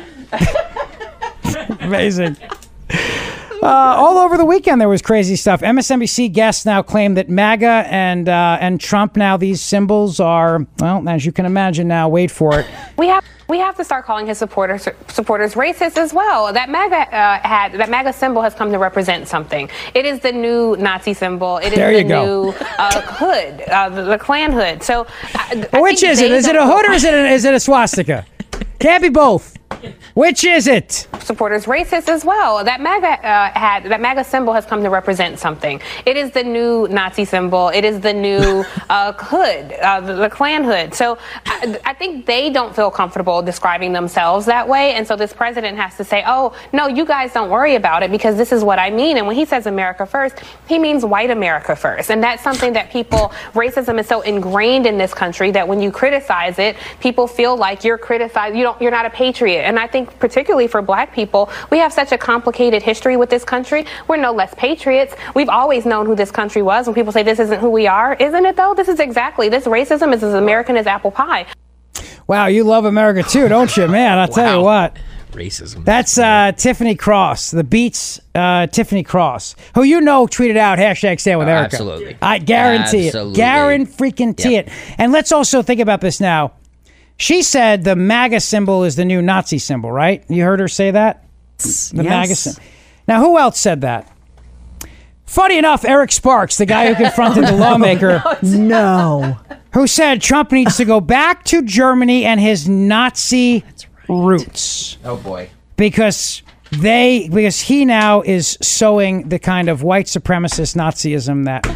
Amazing. Uh, all over the weekend there was crazy stuff. M S N B C guests now claim that MAGA and uh, and Trump, now these symbols are, well, as you can imagine now, wait for it. We have we have to start calling his supporters supporters racist as well. That MAGA uh, had that MAGA symbol has come to represent something. It is the new Nazi symbol. It is there the you go. new uh, hood, uh, the, the Klan hood. So, uh, well, which is it? Is it a hood or is it a, is it a swastika? Can't be both. Which is it? Supporters racist as well. That MAGA uh, hat, that MAGA symbol has come to represent something. It is the new Nazi symbol. It is the new uh, hood, uh, the, the Klan hood. So I, I think they don't feel comfortable describing themselves that way. And so this president has to say, oh, no, you guys don't worry about it because this is what I mean. And when he says America first, he means white America first. And that's something that people, racism is so ingrained in this country that when you criticize it, people feel like you're criticized. You don't, you're not a patriot. And I think particularly for black people, we have such a complicated history with this country. We're no less patriots. We've always known who this country was. When people say this isn't who we are, isn't it though? This is exactly, this racism is as American as apple pie. Wow, you love America too, don't you, man? I'll tell you what. Racism. That's uh, Tiffany Cross, the Beats uh, Tiffany Cross, who you know tweeted out hashtag Stand With Oh, Erica. absolutely. I guarantee Absolutely. it. Guarantee Yep. it. And let's also think about this now. She said the MAGA symbol is the new Nazi symbol, right? You heard her say that? The Yes. MAGA symbol. Now, who else said that? Funny enough, Eric Sparks, the guy who confronted the lawmaker, no, who said Trump needs to go back to Germany and his Nazi roots. Oh boy. Because they, because he now is sowing the kind of white supremacist Nazism that,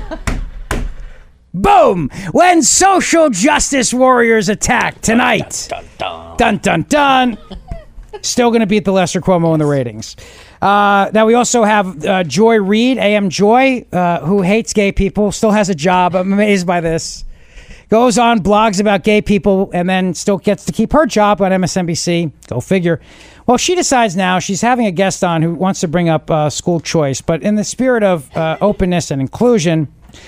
boom, when social justice warriors attack tonight. Dun dun dun. Dun, dun, dun. Still going to beat the Lester Cuomo in the ratings. Uh, now we also have uh, Joy Reid, A M Joy, uh, who hates gay people, still has a job. I'm amazed by this. Goes on, blogs about gay people, and then still gets to keep her job on M S N B C. Go figure. Well, she decides now she's having a guest on who wants to bring up uh, school choice, but in the spirit of uh, openness and inclusion,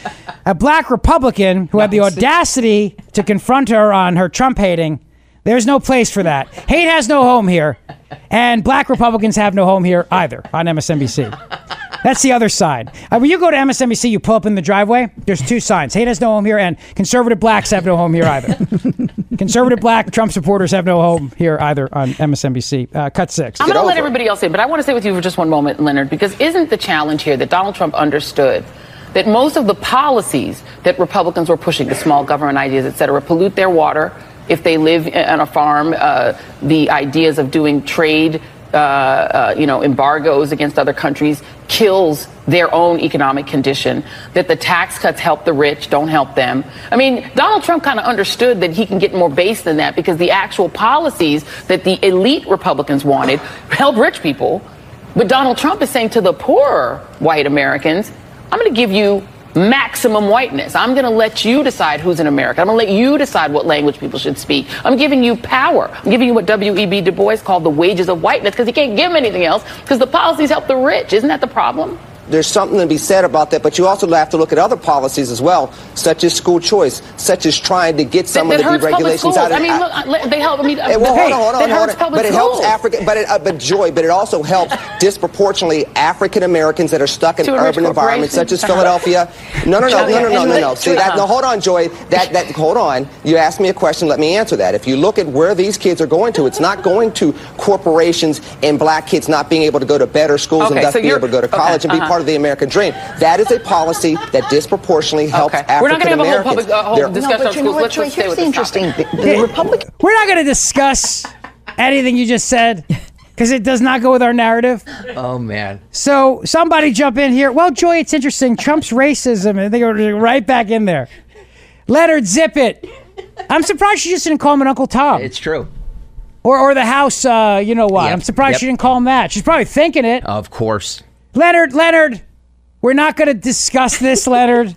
a black Republican who had the audacity to confront her on her Trump hating. There's no place for that. Hate has no home here, and black Republicans have no home here either on M S N B C. That's the other side. Uh, when you go to M S N B C, you pull up in the driveway, there's two signs. Hate has no home here, and conservative blacks have no home here either. Conservative black Trump supporters have no home here either on M S N B C. Uh, cut six. I'm going to let everybody else say, but I want to stay with you for just one moment, Leonard, because isn't the challenge here that Donald Trump understood that most of the policies that Republicans were pushing, the small government ideas, et cetera, pollute their water if they live on a farm, uh, the ideas of doing trade, uh, uh, you know, embargoes against other countries kills their own economic condition, that the tax cuts help the rich, don't help them. I mean, Donald Trump kind of understood that he can get more base than that because the actual policies that the elite Republicans wanted help rich people. But Donald Trump is saying to the poorer white Americans, I'm going to give you maximum whiteness. I'm going to let you decide who's in America. I'm going to let you decide what language people should speak. I'm giving you power. I'm giving you what W E B Du Bois called the wages of whiteness because he can't give them anything else because the policies help the rich. Isn't that the problem? There's something to be said about that, but you also have to look at other policies as well, such as school choice, such as trying to get some that, of that the deregulations out of. I mean, look, they help. I mean, well, hold hey, on, hold on, that hold hurts on. public But it schools. helps African, but it, uh, but Joy, but it also helps disproportionately African Americans that are stuck in To a rich urban environments such as Philadelphia. No, no, no, no, no, no, no, no. See that? No, hold on, Joy. That that hold on. You asked me a question. Let me answer that. If you look at where these kids are going to, it's not going to corporations and black kids not being able to go to better schools Okay, and thus so be you're- able to go to college okay, and be uh-huh. part of the American dream. That is a policy that disproportionately helps Okay. We're not African gonna have a whole Americans. public- uh, whole They're- discussion on schools. Let's just stay with this topic. Yeah, We're not going to discuss anything you just said because it does not go with our narrative. Oh man. So somebody jump in here. Well, Joy, it's interesting. Trump's racism, and they go right back in there. Leonard, zip it. I'm surprised she just didn't call him an Uncle Tom. It's true. Or or the house, uh, you know what? Yep, I'm surprised yep. she didn't call him that. She's probably thinking it. Of course. Leonard, Leonard, we're not going to discuss this, Leonard.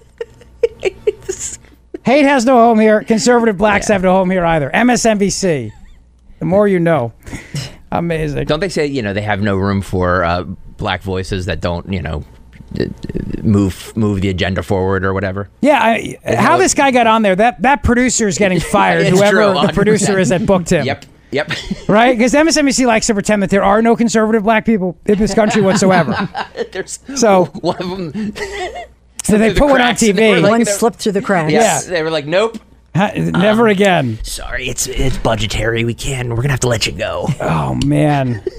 Hate has no home here. Conservative blacks have no home here either. M S N B C. The more you know. Amazing. Don't they say, you know, they have no room for uh, black voices that don't, you know, d- d- move move the agenda forward or whatever? Yeah, I, how this guy got on there, that, that producer is getting fired, It's whoever true, the one hundred producer percent. is that booked him. Yep, yep. Right? Because M S N B C likes to pretend that there are no conservative black people in this country whatsoever. There's So one of them. So they through the put one on cracks, T and they V. were like- One slipped through the cracks. Yes, they were like, nope. Ha- Never Um, again. Sorry, it's it's budgetary. We can. We're gonna have to let you go. Oh man.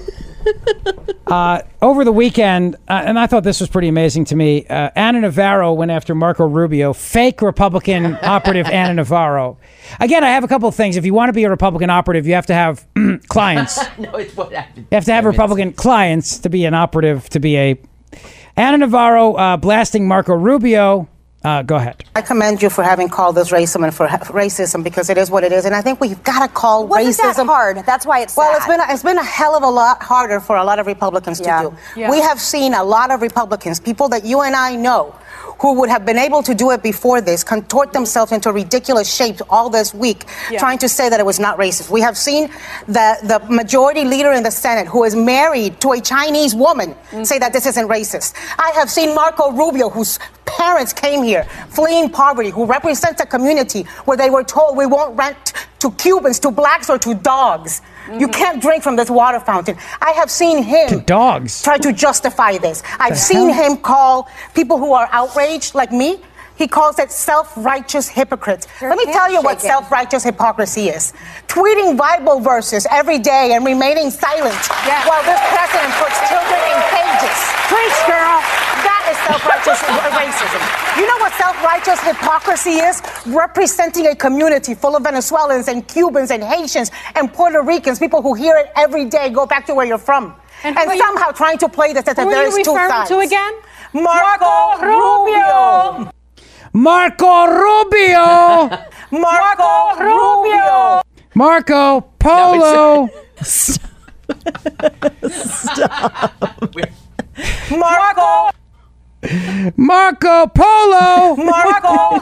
Uh, over the weekend, uh, and I thought this was pretty amazing to me, uh, Ana Navarro went after Marco Rubio, fake Republican operative Ana Navarro. Again, I have a couple of things. If you want to be a Republican operative, you have to have clients. No, it's what happened. You have to have Republican clients to be an operative, to be a... Ana Navarro uh, blasting Marco Rubio. Uh, go ahead. I commend you for having called this racism and for ha- racism because it is what it is, and I think we've got to call Wasn't racism that hard. That's why it's well. sad. It's been a, it's been a hell of a lot harder for a lot of Republicans Yeah. to do. Yeah. We have seen a lot of Republicans, people that you and I know, who would have been able to do it before this, contort themselves into ridiculous shapes all this week, Yeah. trying to say that it was not racist. We have seen the the majority leader in the Senate, who is married to a Chinese woman, Mm-hmm. say that this isn't racist. I have seen Marco Rubio, whose parents came here fleeing poverty, who represents a community where they were told we won't rent to Cubans, to blacks, or to dogs. Mm-hmm. You can't drink from this water fountain. I have seen him To dogs. try to justify this. I've The seen hell? him call people who are outraged, like me, he calls it self-righteous hypocrites. Let me tell you what shaking. self-righteous hypocrisy is. Tweeting Bible verses every day and remaining silent Yeah. while this president puts children in cages. Preach, girl. That is self-righteous racism. You know what self-righteous hypocrisy is? Representing a community full of Venezuelans and Cubans and Haitians and Puerto Ricans, people who hear it every day, go back to where you're from. And And, who are you- somehow trying to play this as Who if are there's you two referring sides. to again? Marco, Rubio. Marco Rubio. Marco Rubio. Marco Polo. Marco. Marco Polo. Marco.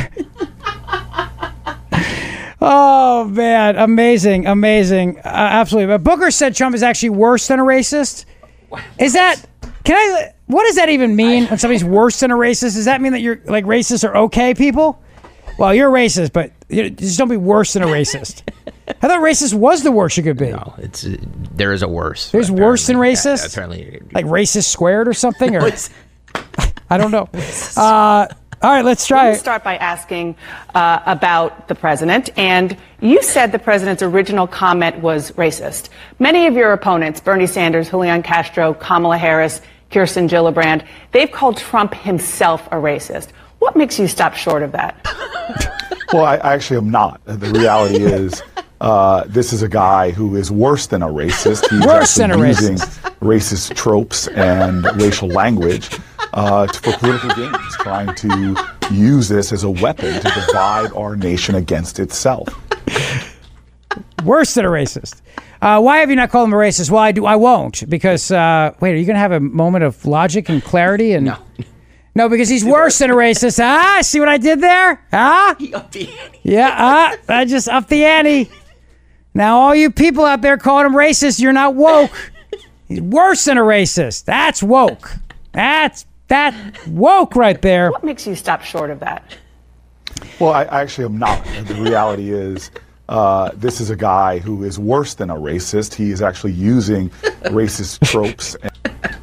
Oh, man. Amazing. Amazing. Uh, absolutely. But Booker said Trump is actually worse than a racist. Is that... Can I... What does that even mean when somebody's worse than a racist? Does that mean that you're like racists are okay people? Well, you're racist, but you just don't be worse than a racist. I thought racist was the worst you could be. No, it's uh, there is a worse. There's worse than apparently. racist? Yeah, apparently. Like racist squared or something? Or No, it's- I don't know. Uh, all right, let's try Let me it. start by asking uh, about the president. And you said the president's original comment was racist. Many of your opponents, Bernie Sanders, Julian Castro, Kamala Harris, Kirsten Gillibrand, they've called Trump himself a racist. What makes you stop short of that? Well, I I actually am not. The reality is, uh, this is a guy who is worse than a racist. He's Worse than a actually using racist. racist tropes and racial language uh, to- for political gains, trying to use this as a weapon to divide our nation against itself. Worse than a racist. Uh, why have you not called him a racist? Well, I do. I won't because uh, wait. Are you going to have a moment of logic and clarity? And no, no, because he's worse than a racist. Ah, see what I did there? Ah, yeah. Ah, I just upped the ante. Now, all you people out there calling him racist, you're not woke. He's worse than a racist. That's woke. That's that woke right there. What makes you stop short of that? Well, I, I actually am not. The reality is, uh, this is a guy who is worse than a racist. He is actually using racist tropes. And-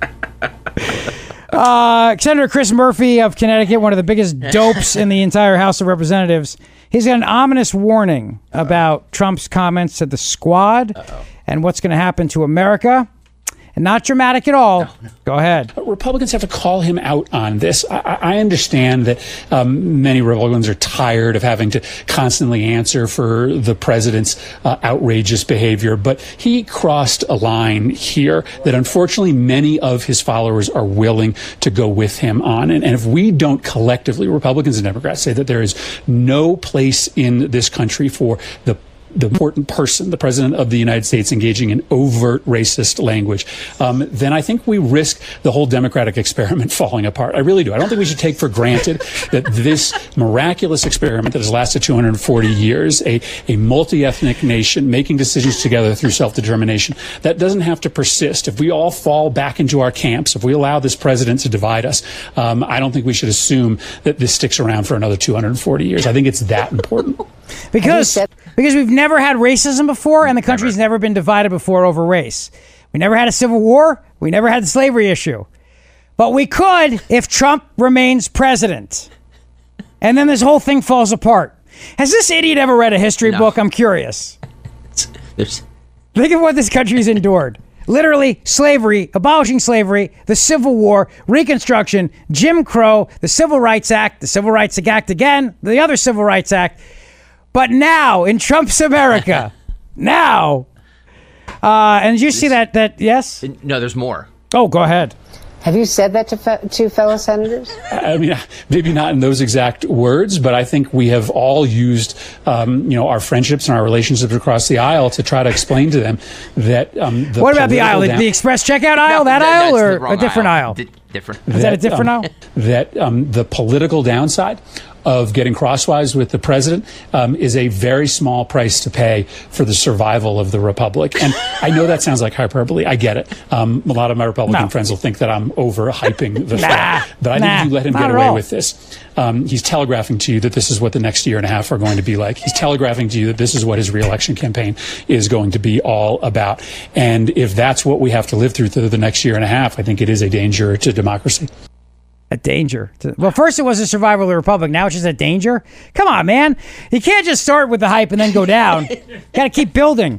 Uh, Senator Chris Murphy of Connecticut, one of the biggest dopes in the entire House of Representatives, he's got an ominous warning about Trump's comments to the Squad and what's going to happen to America. And not dramatic at all. Go ahead. Republicans have to call him out on this. I, I understand that um, many Republicans are tired of having to constantly answer for the president's uh, outrageous behavior, but he crossed a line here that unfortunately many of his followers are willing to go with him on. And, and if we don't collectively, Republicans and Democrats, say that there is no place in this country for the the important person, the president of the United States, engaging in overt racist language, um, then I think we risk the whole democratic experiment falling apart. I really do. I don't think we should take for granted that this miraculous experiment that has lasted two hundred forty years, a, a multi-ethnic nation making decisions together through self-determination, that doesn't have to persist. If we all fall back into our camps, if we allow this president to divide us, um, I don't think we should assume that this sticks around for another two hundred forty years. I think it's that important. Because because we've never had racism before, and the country's never. never been divided before over race. We never had a civil war. We never had the slavery issue. But we could if Trump remains president. And then this whole thing falls apart. Has this idiot ever read a history No. book? I'm curious. There's Think of what this country's endured. Literally, slavery, abolishing slavery, the Civil War, Reconstruction, Jim Crow, the Civil Rights Act, the Civil Rights Act again, the other Civil Rights Act. But now, in Trump's America, now, uh, and did you see that, that, yes? No, there's more. Oh, go ahead. Have you said that to, fe- to fellow senators? I mean, maybe not in those exact words, but I think we have all used, um, you know, our friendships and our relationships across the aisle to try to explain to them that. Um, the what about the aisle? down- the express checkout aisle? No, that that- aisle, that's the or wrong a different aisle? aisle. Di- different. Is that a different um, aisle? That um, the political downside of getting crosswise with the president um, is a very small price to pay for the survival of the republic. And I know that sounds like hyperbole. I get it. Um, a lot of my Republican No. friends will think that I'm overhyping the Nah, threat. But I nah, think you let him not get at away all. with this. Um, he's telegraphing to you that this is what the next year and a half are going to be like. He's telegraphing to you that this is what his reelection campaign is going to be all about. And if that's what we have to live through through the next year and a half, I think it is a danger to democracy. A danger. To, well, first it was a survival of the republic. Now it's just a danger. Come on, man. You can't just start with the hype and then go down. Got to keep building.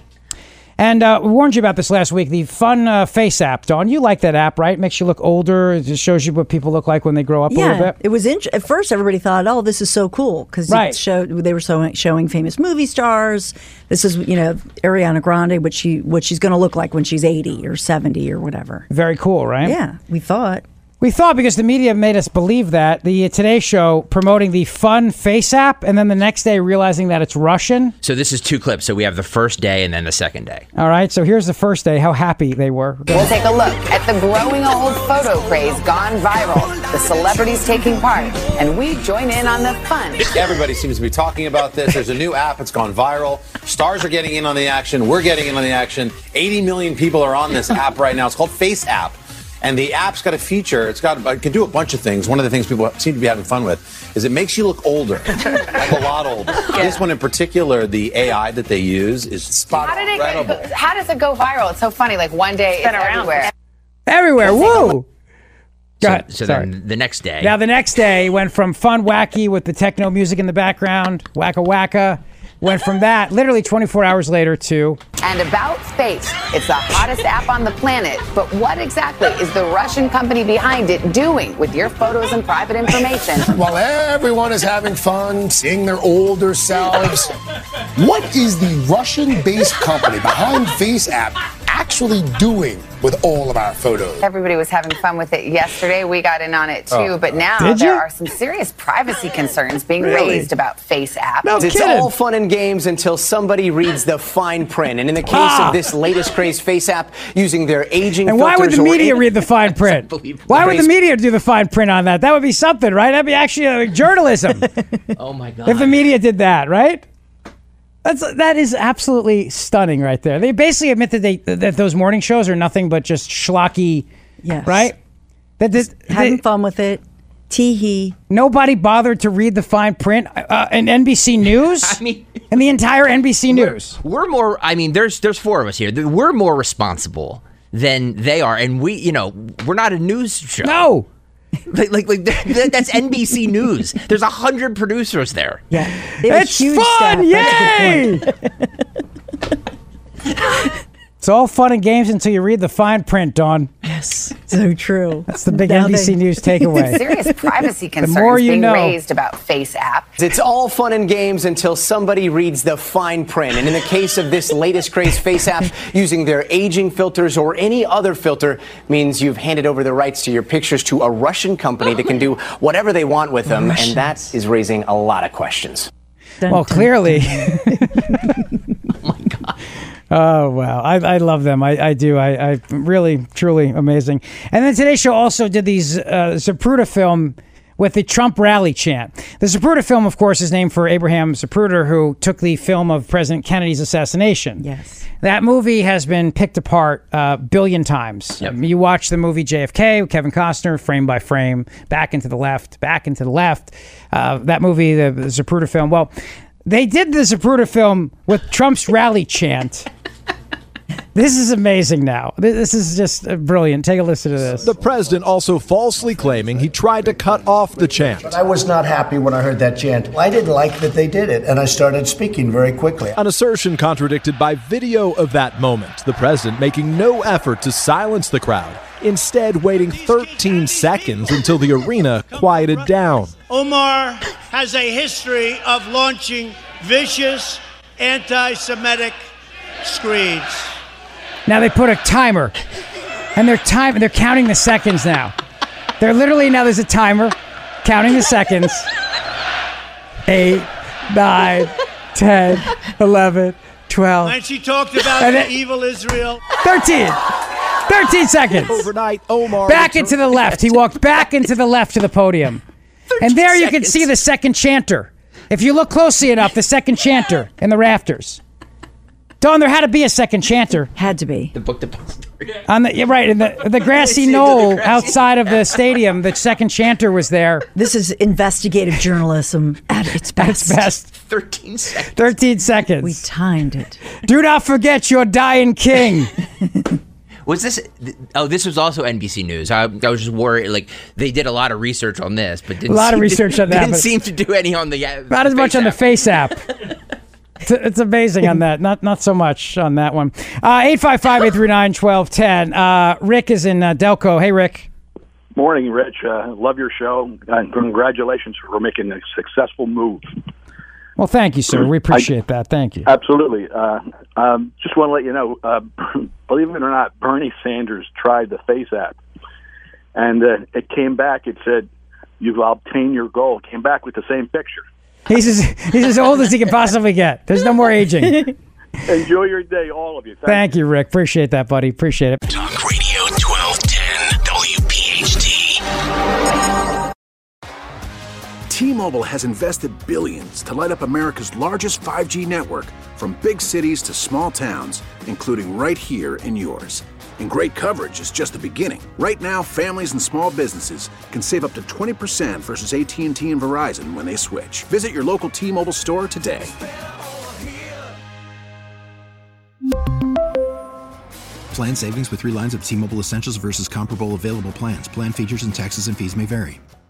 And uh, we warned you about this last week. The Fun uh, Face app, Dawn. You like that app, right? Makes you look older. It just shows you what people look like when they grow up a little Yeah, bit. it was int- at first everybody thought, "Oh, this is so cool," because Right. it showed they were showing, showing famous movie stars. This is, you know, Ariana Grande, what she what she's going to look like when she's eighty or seventy or whatever. Very cool, right? Yeah, we thought. We thought because the media made us believe that. The Today Show promoting the Fun Face app, and then the next day realizing that it's Russian. So this is two clips. So we have the first day and then the second day. All right, so here's the first day, how happy they were. We'll take a look at the growing old photo craze gone viral, the celebrities taking part, and we join in on the fun. Everybody seems to be talking about this. There's a new app. It's gone viral. Stars are getting in on the action. We're getting in on the action. eighty million people are on this app right now. It's called Face App. And the app's got a feature. It's got it can do a bunch of things. One of the things people seem to be having fun with is it makes you look older, like a lot older. Yeah. This one in particular, the A I that they use is spot How did it incredible. get, how does it go viral? It's so funny. Like one day it's everywhere. Everywhere, woo! Go ahead. So Sorry. then the next day. Now, the next day went from fun, wacky with the techno music in the background, wacka wacka. Went from that, literally twenty-four hours later, to. And about space, it's the hottest app on the planet. But what exactly is the Russian company behind it doing with your photos and private information? While everyone is having fun, seeing their older selves, what is the Russian-based company behind Face App actually doing with all of our photos? Everybody was having fun with it yesterday. We got in on it too. Oh. But now Did there you? are some serious privacy concerns being Really? raised about Face App. it's all fun and games until somebody reads the fine print. And in the case Ah. of this latest craze Face App, using their aging And why would filters the or media any- read the fine print? Why would the Base- media do the fine print on that? That would be something, right? That'd be actually uh, journalism. Oh my God. If the media did that, right? That's that is absolutely stunning, right there. They basically admit that they that those morning shows are nothing but just schlocky, Yes. right? That this, Having fun with it. Tee-hee. Nobody bothered to read the fine print uh, in N B C News. I mean, in the entire N B C News. We're more. I mean, there's there's four of us here. We're more responsible than they are, and we, you know, we're not a news show. No. Like, like, like that, that's N B C News. There's a hundred producers there. Yeah, It's fun! Yay! It's all fun and games until you read the fine print, Dawn. Yes, so true. That's the big Now N B C they- News takeaway. Serious privacy The concerns more you being know. raised about Face App. It's all fun and games until somebody reads the fine print. And in the case of this latest craze Face App, using their aging filters or any other filter means you've handed over the rights to your pictures to a Russian company that can do whatever they want with them. And that is raising a lot of questions. Well, clearly. Oh, wow. I, I love them. I, I do. I, I really, truly amazing. And then Today Show also did these uh, Zapruder film with the Trump rally chant. The Zapruder film, of course, is named for Abraham Zapruder, who took the film of President Kennedy's assassination. Yes. That movie has been picked apart a uh, billion times. Um, you watch the movie J F K with Kevin Costner, frame by frame, back into the left, back into the left. Uh, that movie, the, the Zapruder film. Well, they did the Zapruder film with Trump's rally chant. This is amazing now. This is just uh, brilliant. Take a listen to this. The president also falsely claiming he tried to cut off the chant. But I was not happy when I heard that chant. I didn't like that they did it, and I started speaking very quickly. An assertion contradicted by video of that moment. The president making no effort to silence the crowd, instead waiting thirteen seconds until the arena quieted down. Omar has a history of launching vicious anti-Semitic screeds. Now they put a timer, and they're time. They're counting the seconds now. They're literally now. There's a timer, counting the seconds. Eight, nine, ten, eleven, twelve. And she talked about And the then- evil Israel. Thirteen. Thirteen seconds. Overnight, Omar back into the left. He walked back into the left to the podium, and there you can see the second chanter. If you look closely enough, the second chanter in the rafters. Dawn, there had to be a second chanter. Had to be. The book depository. On the, yeah, right, in the, the grassy It's into the knoll grassy- outside of the stadium, the second chanter was there. This is investigative journalism at its best. At its best. thirteen seconds. thirteen seconds. We timed it. Do not forget your dying king. Was this? Oh, this was also N B C News. I, I was just worried. Like they did a lot of research on this, but didn't A lot of seem research to, on that, Didn't but- seem to do any on the. Uh, Not as much Face on the app. Face app. It's, it's amazing on that. Not not so much on that one. Uh, eight five five, eight three nine, one two one zero. Uh, Rick is in uh, Delco. Hey, Rick. Morning, Rich. Uh, love your show, and congratulations for making a successful move. Well, thank you, sir. We appreciate that. Thank you. Absolutely. Uh, um, just want to let you know, uh, believe it or not, Bernie Sanders tried the Face app, and uh, it came back. It said, "You've obtained your goal." It came back with the same picture. He's as, he's as old as he can possibly get. There's no more aging. Enjoy your day, all of you. Thank Thank you, Rick. Appreciate that, buddy. Appreciate it. Talk Radio twelve ten W P H T. T-Mobile has invested billions to light up America's largest five G network, from big cities to small towns, including right here in yours. And great coverage is just the beginning. Right now, families and small businesses can save up to twenty percent versus A T and T and Verizon when they switch. Visit your local T-Mobile store today. Plan savings with three lines of T-Mobile Essentials versus comparable available plans. Plan features and taxes and fees may vary.